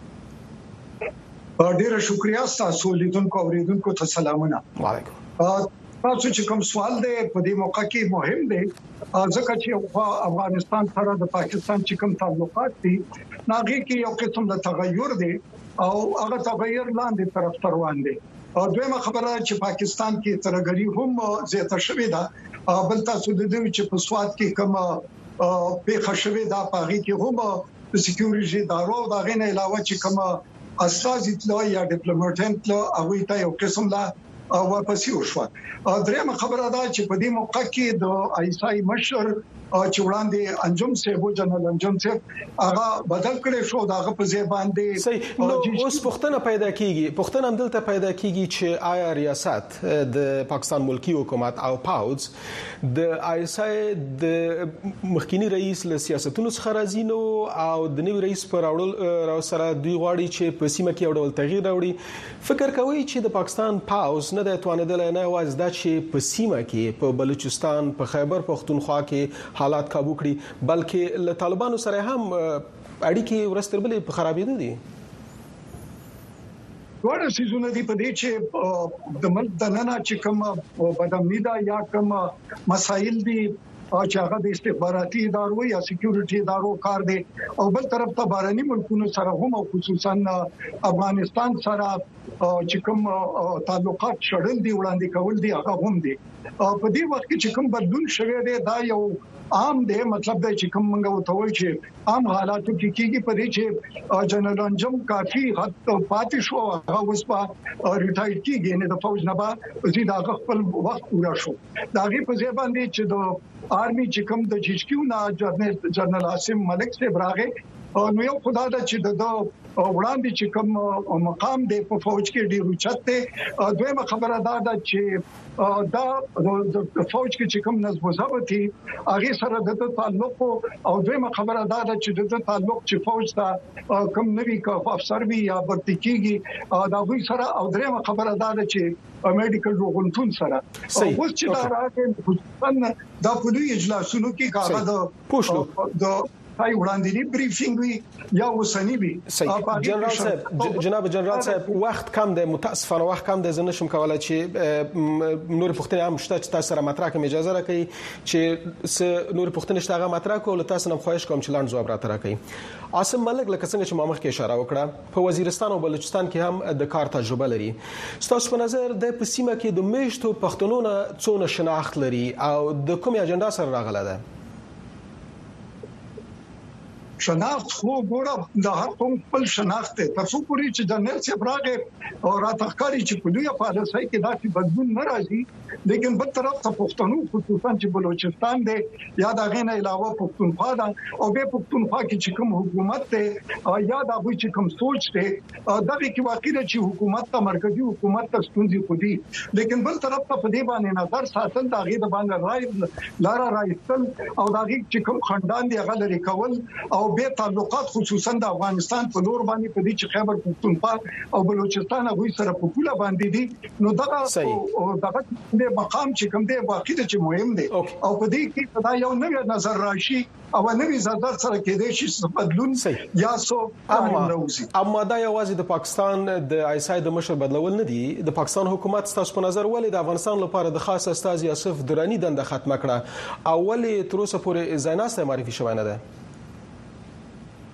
ډیره شکریا تاسو لیدونکو اوریدونکو ته سلامونه. وعلیکم. تاسو چې کوم سوال دی په دې موقع کې مهم دی ځکه چې افغانستان سره د پاکستان چې کوم تعلقات دي ناګي کې یو قسم د تغیر دی او هغه تغیر لاندې طرف ته روان دی. او دویمه خبره چې پاکستان کې ترګری هم زیاته شوې ده. بل تاسو د دې چې په سواد کې کوم په خښوي دا پاغي کې هم د سکیورټي ادارو دا غنه علاوه چې کوم اساسي اطلاع یا ډیپلوماټین اطلاع او ته یو قسم لا واپسی وشو. درېمه خبره دا چې په دې موقع کې د آی اس آی مشر چې وړاندې انجم صاحب جنرال انجم صاحب هغه بدل کړي شو داغه په ځای باندې نو اوس پښتنه پیدا کیږي. پښتنه هم دلته پیدا کیږي چې آیا ریاست د پاکستان ملکی حکومت او پاوز د آی اس آی د مخکینی رئیس له سیاستونو څخه راځي نو او د نوي رئیس پر راوړل سره دوی غواړي چې په سیمه کې یو ډول تغییر راوړي. فکر کوي چې د پاکستان پاوز نه د توانیدل نه واز د چې په سیمه کې په بلوچستان په خیبر پختونخوا کې حالات کابو کړي بلکې له طالبانو سره هم اړیکې ورستربلې په خرابېدو دي. ورته سيزونه دي په دې چې د ملک د ننه چې کوم بدامنیدا یا کوم مسایل دي چې هغه د استخباراتي ادارو یا سکیورټي ادارو کار دي او بل طرف ته بارني ملکونو سره هم او خصوصا افغانستان سره چې کوم تعلقات شړل دي وړاندې کول دي هغه هم دي. په دې وخت کې چې کوم بدلون شوه دی دا یو عام دی مطلب دا چې کوم موږ وتوي چې عام حالاتو کې کېږي په دې چې جنرال انجم کافي حد پاتې شو هغه اوس په ریټایر کېږي نه د فوج نه به زیات هغه خپل وخت پورا شو. دا غي په ځای باندې چې د آرمي چې کوم د جیشکیو نه جنرال عاصم ملک سے براغه نو یو خدای دا چې د وړاندې چې کوم مقام دی په فوج کې ډیر اوچت دی. دویمه خبره دا ده چې دا د فوج کې چې کوم نظم او ضبط هغه سره د تعلق او دویمه خبره دا ده چې د تعلق چې فوج ته کوم نوی افسر وي یا برتی کیږي دا وی سره او دریمه خبره دا ده چې میډیکل روغتون سره اوس چې دا راځي دا په دې اجلاسونو کې کاغذ د د پای وړاندې بریفینګ وی یا وسنی وی. جنرال صاحب جناب جنرال صاحب وخت کم دی متاسفانه وخت کم دی زه نشم کولای چې نور پښتنه هم شته چې تاسو سره مطرح کوم اجازه راکړي چې نور پښتنه شته هغه مطرح کول تاسو نن خواهش کوم چې لاند جواب راته راکړي. عاصم ملک لکه څنګه چې ما مخکې اشاره وکړه په وزیرستان او بلوچستان کې هم د کار تجربه لري. تاسو په نظر د پسیمه کې د میشتو پښتنو نه څونه شناخت لري او د کومه اجنډا سره راغله ده؟ شناخت خو ګوره د هر قوم خپل شناخت ته تاسو پوری چې د نر څخه براغه او راتخکاری چې په دوی په لاسای کې داسې بدلون نه راځي لیکن په طرف ته پښتنو خصوصا چې بلوچستان دی یا د غینه علاوه پښتونخوا ده او به پښتونخوا کې چې کوم حکومت ته یا د هغه چې کوم سوچ ته دغه کې واقع ده چې حکومت ته مرکزی حکومت ته ستونزې خودي لیکن بل طرف ته په دې باندې نظر ساتل د غي د باندې راي لاره راځل او د غي چې کوم خندان دی هغه لري کول او به تعلقات خصوصا د افغانستان په لور باندې په دې چې خیبر پختونخوا او بلوچستان هغه سره په پوله باندې دي نو دغه دغه د مقام چې کوم دی واقع ده چې مهم دی او په دې کې دا یو نوی نظر راشي او نوی نظر سره کې دی چې بدلون یا سو اما دا یوازې د پاکستان د آی اس آی د مشر بدلول نه دي. د پاکستان حکومت تاسو په نظر ولې د افغانستان لپاره د خاص استازي اسف درانی دنده ختمه کړه او ولې تر اوسه پورې ځایناسته معرفي شوی نه ده؟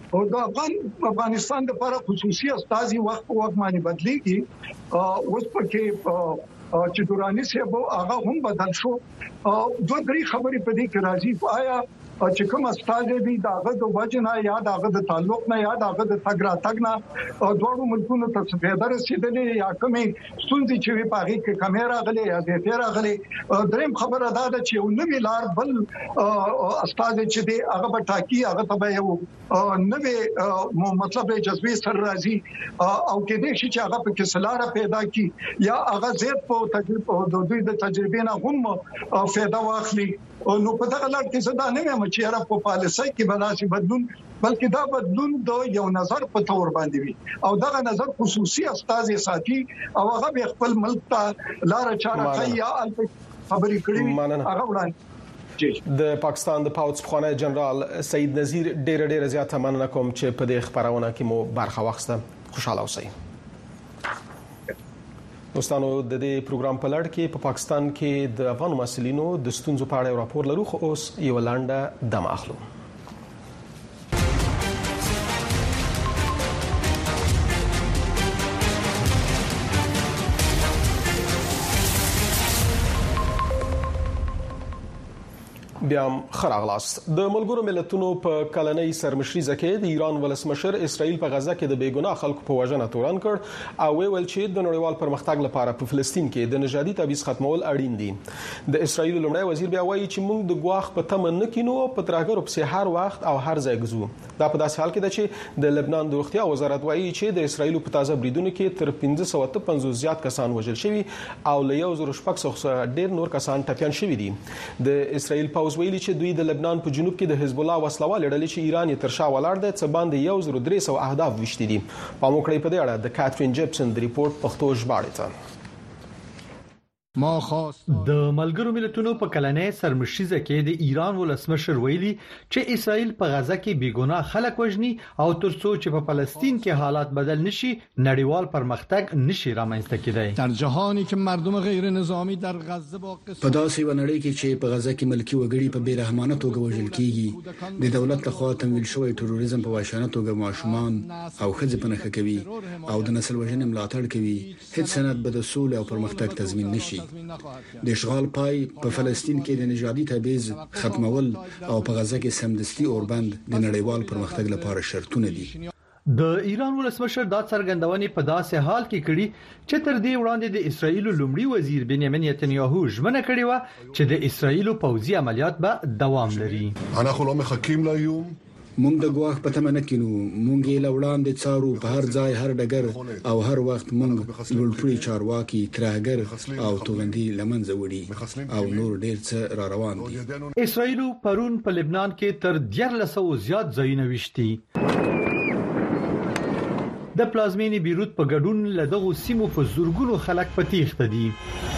او د افغان افغانستان لپاره خصوصي استازي وخت په وخت باندې بدليږي اوس پکې چې دوراني صاحب هغه هم بدل شو دوه درې خبرې په دې کې راځي آیا چې کوم استاد دی داغه د وجنه یا داغه د تعلق نه یا داغه د تګرا تګ نه دوه ملکونو ته څه فائدہ رسیدلې یا کومې ستونزې چې وي پاږي کې کیمرا غلې یا د تیرا غلې دریم خبره دا ده چې نو ملار بل استاد چې دی هغه په ټاکی هغه ته یو نو مطلب جذبي سر راځي او کې دې چې هغه په کسلاره پیدا کی یا هغه زیات په تجربه د دوی د تجربې نه هم فائدہ واخلي نو په دغه لړ کې زدا نه یم چې را په پالیسي کې بلاسي بدلون بلکې دا بدلون د یو نظر په تور باندې وي او دغه نظر خصوصي استاد ساتي او هغه خپل ملک ته لار چاره کوي یا خبرې کړې هغه وړاندې د پاکستان د پاوڅ خانه جنرال سید نذیر ډېر ډېر زیاته مننه کوم چې په دې خبرونه کې مو برخه واخیسته خوشاله اوسئ دوستانو د دې پروګرام په لړ کې په پا پاکستان کې د افغان مسلمانانو د ستونزو په اړه راپور لرو خو اوس یو لنډه دمه اخلو بیا خراغلاست د ملګرو ملتونو په کلنۍ سرمشريزه کې د ایران ولسمشر اسرائیل په غزه کې د بیګناه خلکو په وژنه تورن کړ او ویل چې د نړیوال پرمختګ لپاره په فلسطین کې د نژادي تبعیض ختمول اړین دي د اسرائیل لومړی وزیر بیا وایي چې موږ د ګواښ په تمه نه کینو په ترهګرو په هر وخت او هر ځای ګزو دا په داسې حال کې ده چې د لبنان د روغتیا وزارت وایي چې د اسرائیل په تازه بریدونو کې تر پنځه سوه پنځوس زیات کسان وژل شوي او له یو زر شپږ سوه ډېر نور کسان ټپیان شوي دي د اسرائیل پوځ ویلي چې دوی د لبنان په جنوب کې د حزب الله وسلوال ډلې چې ایران یې تر شا ولاړ دی څه باندې یو زر درې سوه اهداف وشتي دي پام وکړئ په دې اړه د کاترین جیپسن د ریپورت پښتو ژباړې ته ما خاص د ملګرو ملتونو په کلنۍ سرمشريزه کې د ایران ولسمشر ویلي چې اسرائیل په غزه کې بیګناه خلک وژني او ترڅو چې په فلسطین کې حالات بدل نشي نړیوال پرمختګ نشي رامنځته کېدای در جهانی که مردم غیر نظامی در غزه با په داسې ونړۍ کې چې په غزه کې ملکی وګړي په بیرحمانه توګه وژل کیږي د دولت لخوا تمویل شوی تروریزم په وحشیانه توګه ماشومان او ښځې په نښه کوي او د نسل وژنې ملاتړ کوي هیڅ سند به د سولې او پرمختګ تضمین نشي د اشغال پای په فلسطین کې د نژادي تبعیض ختمول او په غزه کې سمدستي اوربند د نړیوال پرمختګ لپاره شرطونه دي د ایران ولسمشر دا څرګندونې په داسې حال کې کړي چې تر دې وړاندې د اسرائیل لومړي وزیر بنیامین نتنیاهو ژمنه کړې و چې د اسرائیل پوځي عملیات به دوام لري אנחנו לא מחכים לאיום مونږ د ګواښ په تمه نه کینو مونږ یې لوړاندې څارو په هر ځای هر ډګر او هر وخت مونږ لوړپوړي چارواکي ترهګر او توغندي لمنځه وړي او نور ډیر څه را روان دي اسرائیل پرون په لبنان کې تر دیارلس سوه زیات ځایونه وشتي د پلازمینې بیروت په ګډون له دغو سیمو په زورګونو خلک په تیښته دي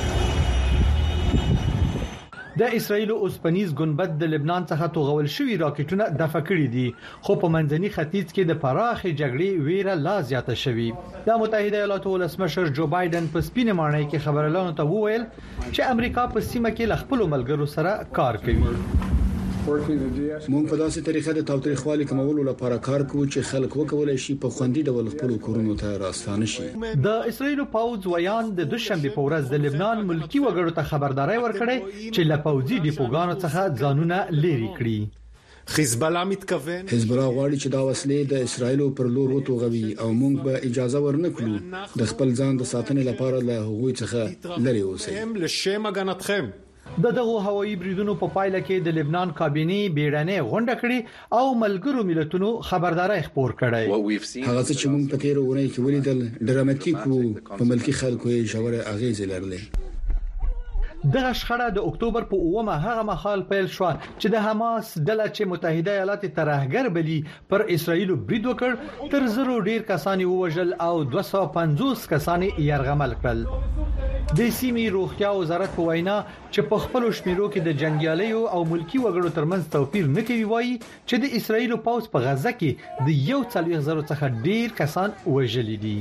د اسرائیل اوسپنیز ګنبد د لبنان څخه توغول شوی راکټونه دفع کړي دي خو په منځني ختیځ کې د پراخې جګړې ویره لا زیاته شوې د متحده ایالاتو ولسمشر جو بایدن په سپینه ماڼۍ کې خبرلانو ته وویل چې امریکا په سیمه کې ل خپل ملګرو سره کار کوي مونږ په داسې طریقه د تاوتریخوالي کمولو لپاره کار کوو چې خلک وکولای شي په خوندي ډول خپل کورونو ته راستانه شي د اسرائیل پوځ ویان د دوشنبه په ورځ د لبنان ملکی وګړو ته خبرداري ورکړې چې له پوځي ډیپوګانو څخه ځانونه لري کړي حزب الله متکون حزب الله غواړي چې دا وسلې د اسرائیل پر لور وتوغوي او موږ به اجازه ورنکړو د خپل ځان د ساتنې لپاره له هغوی څخه لري اوسئ لشم اگنتخم د دغه هوایي بریدونو په پایله کې د لبنان کابینه بیړنۍ غونډه کړې او ملګرو ملتونو خبرداري خبر کړی هغه چې موږ په تیر ورځ کې ولیدل ډراماتیک وو په ملکی خلکو یې ژوره اغیزه لرله دغه شخړه د اکتوبر په اومه هغه مخال پیل شو چې د حماس ډله چې متحده ایالات ترهګر بلی پر اسرائیل برید وکړ تر زرو ډیر کسان ووژل او دوه سوه پنځوس کسان یرغمل کړل د سیمې روغتیا وزارت په وینا چې په خپل شمیرو کې د جنگیالیو او ملکی وګړو ترمنځ توپیر نه کوي وایي چې د اسرائیل پوځ په غزه کې د یو څلوېښت زره څخه ډیر کسان وژلي دي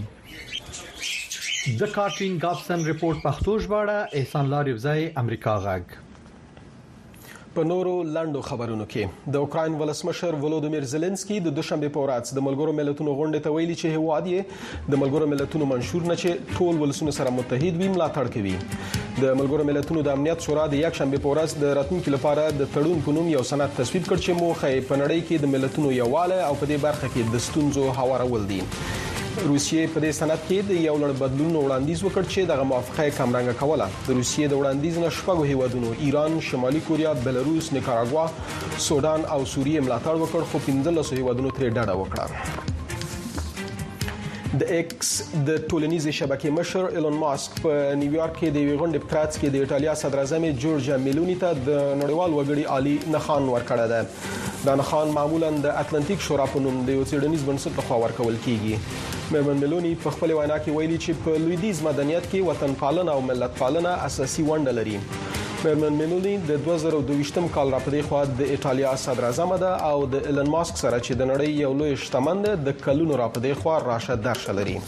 د کارټین گابسن ریپورت پښتو ژباړه احسان لاریوزای امریکا غږ په نورو لاندو خبرونو کې د اوکراین ولسمشر ولودیمیر زيلنسکي د دوشنبه په ورځ د ملګرو ملتونو غونډې ته ویلي چې هیواد یې د ملګرو ملتونو منشور نه چې ټول ولسونه سره متحد وي ملاتړ کوي. د ملګرو ملتونو د امنیت شورا د یک شنبه په ورځ د راتلونکي لپاره د تړون په نوم یو سند تصویب کړ چې موخه یې په نړۍ کې د ملتونو یووالی او په دې برخه کې د ستونزو هوارول دي. روسیې په دې سند کې د یو لړ بدلونونو وړاندیز وکړ چې دغه موافقه کمرنګه کوله. د روسیې د وړاندیز نه شپږ هیوادونو ایران، شمالي کوریا، بلاروس، نیکاراګوا، سودان او سوریه ملاتړ وکړ خو پنځلس هیوادونو ترې ډډه وکړه. د ایکس د ټولنیزې شبکې مشر ایلون ماسک په نیویارک کې د یوې غونډې په ترڅ کې د ایټالیا صدر اعظم جورجیا میلونی ته د نړیوال وګړي عالی نښان ورکړی دی. دا نښان معمولا د اتلانتیک شورا په نوم د یو څېړنیز بنسټ لخوا ورکول کیږي. میرمن میلونی په خپل وینا کې ویلي چې په لویدیز مدنیت کې وطن پالنه او ملت پالنه اساسي ونډه لري. میرمن میلونی د دوه زره دوه ویشتم کال را پدې خوا د ایټالیا صدر اعظم ده او د ایلن ماسک سره چې د نړۍ یو لوی شتمن ده د کلونو را پدې خوا راشه درشه لري.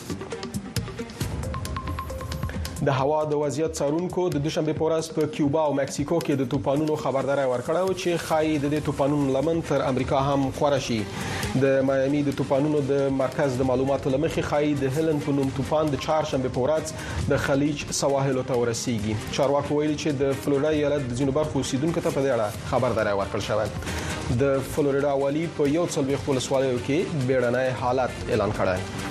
د هوا د وضعیت څارونکو د دوشنبه په ورځ په کیوبا او مکسیکو کې د طوفانونو خبرداري ورکړه او چې خای د دې طوفانونو لمن تر امریکا هم خورا شي. د مایامي د طوفانونو د مرکز د معلوماتو لمخې خای د هلن په نوم طوفان د چهارشنبه په ورځ د خلیج سواحل ته ورسیږي. چارواکو ویلي چې د فلوریدا ایالت د ځینو برخو اوسیدونکو ته په دې اړه خبرداري ورکړل شوې. د فلوریدا والی په یو څلوېښت ولسوالیو کې بیړنی حالت اعلان کړی.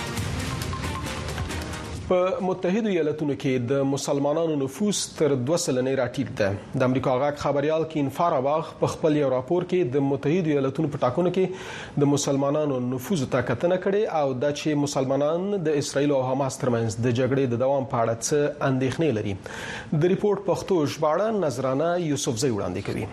په متحده ایالاتونو کې د مسلمانانو نفوس تر دوه سلنې راټیټ ده. د امریکا غاک خبريال کین فاراباغ په خپل یو راپور کې د متحده ایالاتونو په ټاکنو کې د مسلمانانو نفوس ته کتنه کړې او د چې مسلمانان د اسرایل او حماس ترمنځ د جګړې د دوام په اړه څه اندېښنې لري. د ریپورت پښتو ژباړه نظرانه یوسفزئی وړاندې کوي.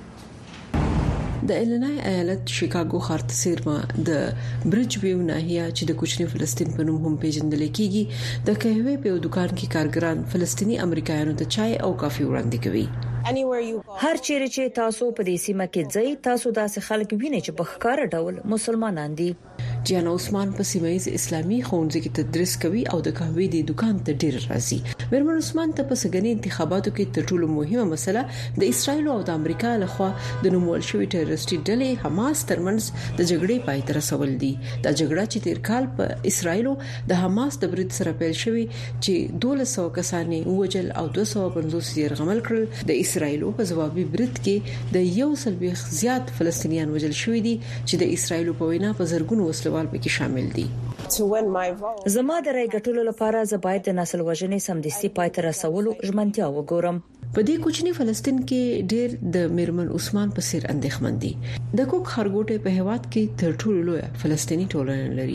د ایلینای ایالت شیکاګو ښار ته څیرمه د برج ویو ناحیه چې د کوچني فلسطین په نوم هم پیژندل کیږي د قهوه په دکان کې کارګران فلسطینی امریکایانو ته چای او کافي وړاندې کوي. هر چیرې چې تاسو په دې سیمه کې ځئ تاسو داسې خلک وینئ چې په ښکار ډول مسلمانان دي. جانا عثمان په سیمایي اسلامي ښوونځي کې تدریس کوي او د قهوې د دکان ته ډیر راځي. میرمن عثمان ته په سګنی انتخاباتو کې تر ټولو مهمه مسله د اسرایل او د امریکا لخوا د نومول شوی ټیرریسټي ډلې حماس ترمنځ د جګړې پای ته رسول دي. دا جګړه چې تیر کال په اسرایل د حماس د برید سره پیل شوی چې دولس سوه کسان وژل او دوه سوه پنځوس یې کړل. د اسرایل په جوابي برید کې د یو سل بیخ زیات فلسطینیان وژل شوی دي چې د اسرایل په وینا په زرګونو وسلوال پکې شامل دي. زما د رای ګټلو لپاره زه باید د نسل وژنې سمدستي پای ته رسولو ژمنتیا وګورم. په دې کوچني فلسطین کې ډېر د میرمن عثمان په سیر اندېښمن دي. د کوک خرګوټه په هواد کې تر ټولو لوی فلسطینی ټولنه لري.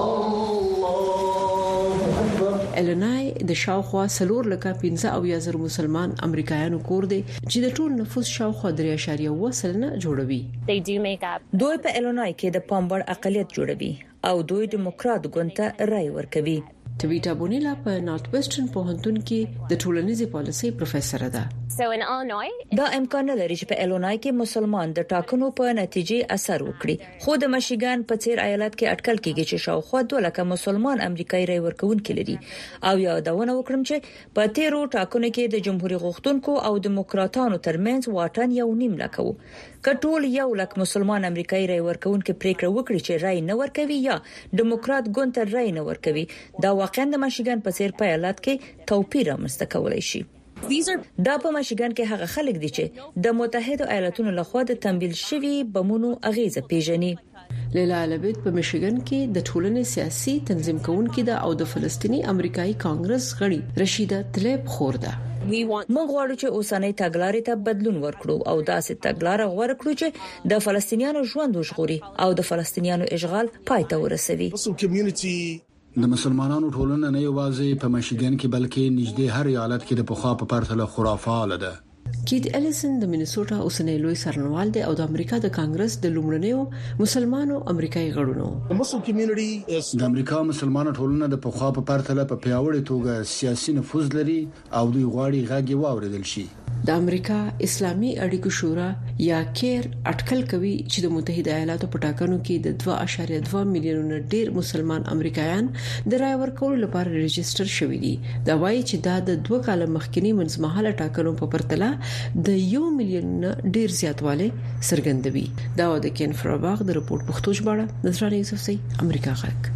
ایلینای د شاوخوا سلور لکه پنځه او یازر مسلمان امریکایانو کور دي چې د ټول نفوس شاوخوا درې اعشاریه اووه سلنه جوړوي. دوی په ایلینای کې د پامبړ اقلیت جوړوي او دوی دیموکرات ګوند ته رای ورکوي. تویټا بونیلا په نارت ویسټرن پوهنتون کې د ټولنیزې پالیسۍ پروفیسور ده. دا امکان لري چې په ایلینای کې مسلمان د ټاکنو په نتیجې اثر وکړي خو د مشیګان په څیر ایالت کې اټکل کیږي چې شاوخوا دوه لکه مسلمان امریکایي رای ورکوونکي لري. او یادونه وکړم چې په تیرو ټاکنو کې د جمهوریت غوښتونکو او دیموکراتانو ترمنځ واټن یو نیم لک وو. کټول یو لک مسلمان امریکایي رای ورکوونکي پریکړه وکړي چې رای نه ورکوي یا دیموکرات ګوند ته رای نه ورکوي. دا واقعا د مشیګان په څیر په ایالت کې توپیر رامنځته کولای شي. دا په مشیګان کې هغه خلک دي چې د متحده ایالاتونو لخوا د تمویل شوی بمونو اغیزه پیژني. لیلا البیت په مشیګن کې د ټولنې سیاسي تنظیم کوونکې ده او د فلسطینی امریکایي کانګرس غړي رشیده طلیب خور ده. موږ غواړو چې اوسنۍ تګلارې ته بدلون ورکړو او داسې تګلارې غوړه کړو چې د فلسطینیانو ژوند وژغوري او د فلسطینیانو اشغال پای ته ورسوي. د مسلمانانو ټولنه نه یوازې په مشیګن کې بلکې نږدې هر ایالت کې د پخوا په پرتله خرافاله ده. کیت الیسن د مینیسوټا اوسنۍ لوی سرنوال دی او د امریکا د کانګرس د لومړنیو مسلمانانو امریکایي غړو. د امریکا مسلمانانو ټولنه د پخوا په پرتله په پیاوړې توګه سیاسي نفوذ لري او دوی غواړي غږ واوریدل شي. د امریکا اسلامي اړیکو شورا یا کیر اټکل کوي چې د متحده ایالاتو په ټاکنو کې د دوه اعشاریه دوه میلیونه ډیر مسلمان امریکایان د رای ورکولو لپاره ريجستره شوي دي. دا وایي چې دا د دوه کال مخکنی منځمهاله ټاکنو په پرتله د یو میلیون ډیر زیاتوالی څرګندوي. دا د کین فراباغ د رپورت پښتو ژباړه نظر یوسف سي امریکا غږ.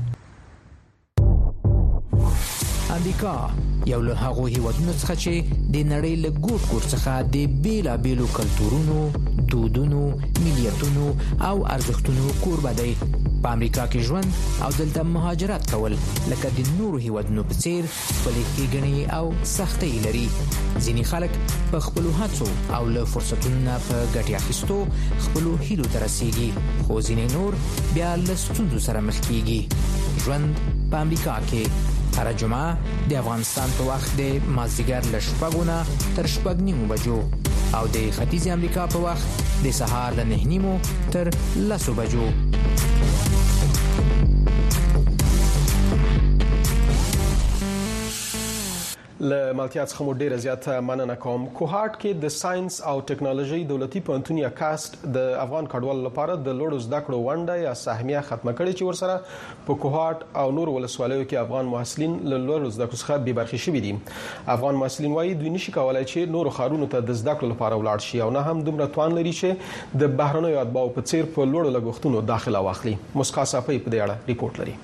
امریکا یو له هغو هیوادونو څخه چې د نړۍ له ګوټ ګوټ څخه د بیلابیلو کلتورونو، دودونو، ملیتونو او ارزښتونو کوربه دی. په امریکا کې ژوند او دلته مهاجرت کول لکه د نورو هیوادونو په څیر خپلې ښېګڼې او سختۍ لري. ځینې خلک په خپلو هڅو او له فرصتونو نه په ګټې اخیستو خپلو هیلو ته رسیږي، خو ځینې نور بیا له ستونزو سره مخ کیږي. ژوند په امریکا کې هر جمعه د افغانستان په وخت د مازدیګر له شپږو نه تر شپږ نیمو بجو او د ختیځ امریکا په وخت د سهار له نه نیمو تر لسو بجو. له مالتیا څخه مو ډیره زیاته مننه کوم. کوهاټ کې د ساينس او ټکنالوژي دولتي پوهنتون یا کاست د افغان کډوالو لپاره د لوړو زده کړو ونډه یا سهمیه ختمه کړې چې ورسره په کوهاټ او نور ولسوالیو کې افغان محصلین له لوړو زده کړو څخه بې برخې شوي دي. افغان محصلین وايي دوی نشي کولای چې نور خارونو ته د زده کړو لپاره ولاړ شي او نه هم دومره توان لري چې د بهرنیو اتباعو په څیر په لوړو لګښتونو داخله واخلي. مسکا صافي په دې اړه ریپورت لري.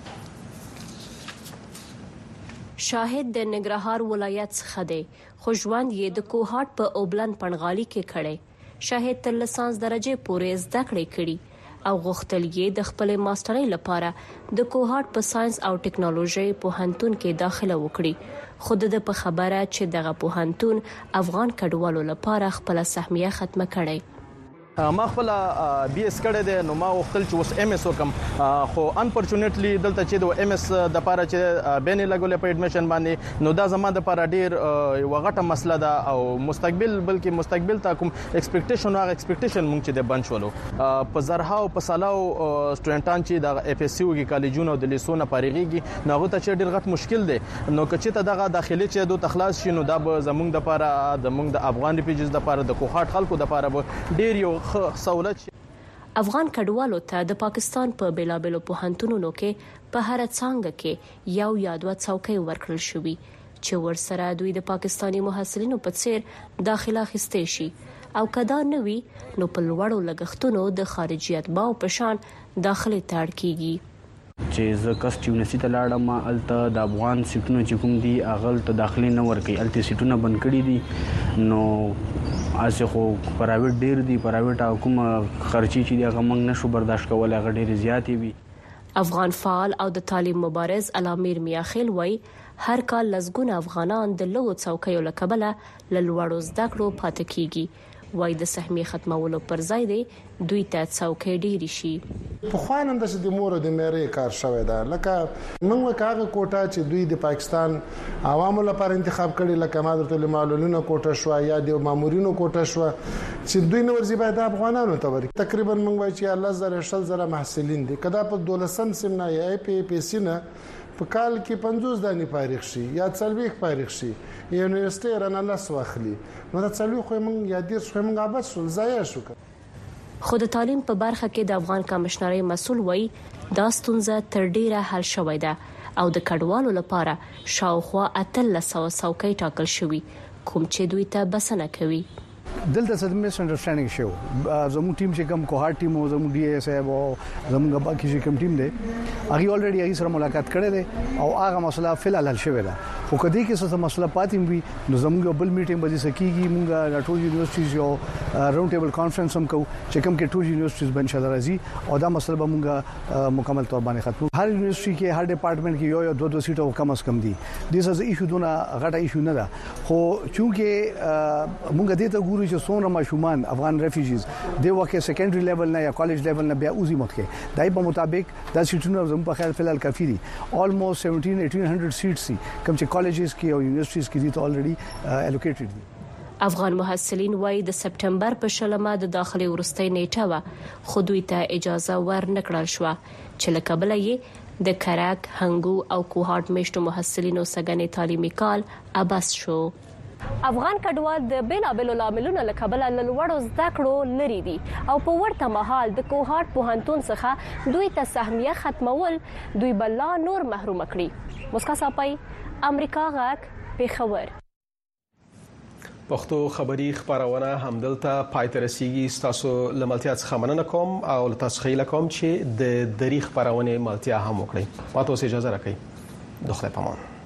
شاهد د ننګرهار ولایت څخه دی، خو ژوند یې د کوهاټ په اوبلن پنغالي کې کړی. شاهد تر لسانس درجه پورې زده کړې کړي او غوښتل یې د خپل ماسترۍ لپاره د کوهاټ په ساينس او ټکنالوژي پوهنتون کې داخله وکړي. خو د په خبره چې دغه پوهنتون افغان کډوالو لپاره خپل سهمیه ختمه کړي. ما خپل بي اس کړه د نو ما وختل چې اوس ام اس وکم، خو انفورچونټلی دلته چې د ام اس د لپاره چې بین لګولې په اډمیشن باندې نو دا زما د لپاره ډیر وغټه مسله ده او مستقبل بلکې مستقبل ته کوم ایکسپیکټیشن او ایکسپیکټیشن مونږ چې د بنچولو په زرها او په سلاو سټوډنټان چې د اف اس یو کې کالجونو د لیسونه پاريږي نو هغه ته چې ډیر غټ مشکل دی. نو کچې ته دغه داخلي چې دوه تخلاص شي نو دا به زمونږ د لپاره د مونږ د افغان ریفیوجیز د لپاره د کوهاټ خلکو د لپاره ډیر یو سہولت. افغان کډوالو ته د پاکستان په بیلابلو پوهنتونونو کې په هر څنګه کې یو یا دوه څوکۍ ورکړل شوې چې ورسره دوی د پاکستانی محصلینو په څیر داخله اخیستې شي او کدا نوي نو په لوړو لګښتونو د خارجي اتباعو په شان داخله تاړ کیږي. چې زه کس یونیورسيټي ته لاړم الته د افغان سیټونو چې کوم دي اغل ته داخلي نه ورکي، الته سیټونه بند کړي دي. نو اسه خو پرایویټ ډیر دي، پرایویټ او کوم خرچي چې هغه موږ نشو برداشت کولای، هغه ډیر زیاتې وي. افغان فعال او د تعلیم مبارز علامیر میاخیل وای هر کال لزګونه افغانان د لوړو څوکیو لکبله ل لوړو زده کړو پاتې کیږي. وای د سهمیه ختمولو پر ځای دی دوی ته څوکۍ ډیری شي. په خوانم د دې مور د مېرې کار شوی دا لکه موږ کاغه کوټه چې دوی د پاکستان عوامو لپاره انتخاب کړي لکه مادرت المعلولینو کوټه شو یا د مامورینو کوټه شو چې دوی نور زیبا د افغانانو ته ورکړي. تقریبا موږ وایو چې الله زره شل زره محصلین دي کدا په دولسم سم نه ای پی پی سی نه په کال کې پنځوس دانی فارغ شي یا څلويخ فارغ شي یونیورسيټي رانه لاس واخلي نو دا څلويخ خو موږ یا دیر خو موږ ابد شول ضایع شو. خو د تعلیم په برخه کې د افغان کمشنري مسول وای دا ستونزه تر ډیره حل شوې ده او د کډوالو لپاره شاوخوا اتل سو څوکۍ ټاکل شوی کوم چې دوی ته بسنه کوي. دلته څه د میس انډرستانډینګ شو زموږ ټیم چې کوم کوهاټ ټیم او زموږ ډي اس ای او زموږ باقي چې کوم ټیم دی هغه الریډي هغه سره ملاقات کړې ده او هغه مسله فعلا حل شوې ده. خو کدی کې څه مسله پاتې وي نو زموږ بل میټینګ به سکیږي موږ د ټول یونیورسيټیز یو راوند ټیبل کانفرنس هم کوو چې کوم کې ټول یونیورسيټیز بن شل راځي او دا مسله به موږ مکمل تور باندې ختمو. هر یونیورسيټي کې هر ډپارټمنټ کې یو یو دوه دوه سیټه کم از کم دي. دیس از ایشو دونه غټه ایشو نه ده خو چونکه موږ دې ته ګورو چې څومره ماشومان افغان ریفیوجیز د وکه سیکنډري لیول نه یا کالج لیول نه بیا اوزي مخ کې دای په مطابق دا سیټونه زموږ په خیال فلال کافي دي. almost seventeen eighteen hundred seats کوم چې کالجز کې او یونیورسيټیز کې دي ته الریډي الوکیټډ دي. افغان محصلین وای د سپټمبر په شلمه د داخلي ورستۍ نیټه و خو دوی ته اجازه ورنکړل شو چې لکبل یې د کرک هنګو او کوهاټ میشتو محصلینو سګنې تعلیمي کال ابس شو. افغان کډوال د بیلابېلو لاملونو له کبله له لوړو زده کړو لري دي او په ورته مهال د کوهاټ پوهنتون څخه دوی ته سهمیه ختمول دوی بل لا نور محروم کړي. مسکا صاحب، امریکا غاک، پیښور. پښتو خبري خبرونه همدلته پای ته رسیږي. تاسو لملتیا څخه مننه کوم او تاسو خیال کوم چې د دری خبرونه ملتیا هم وکړي. ما ته اجازه راکړئ. د خدای پامان.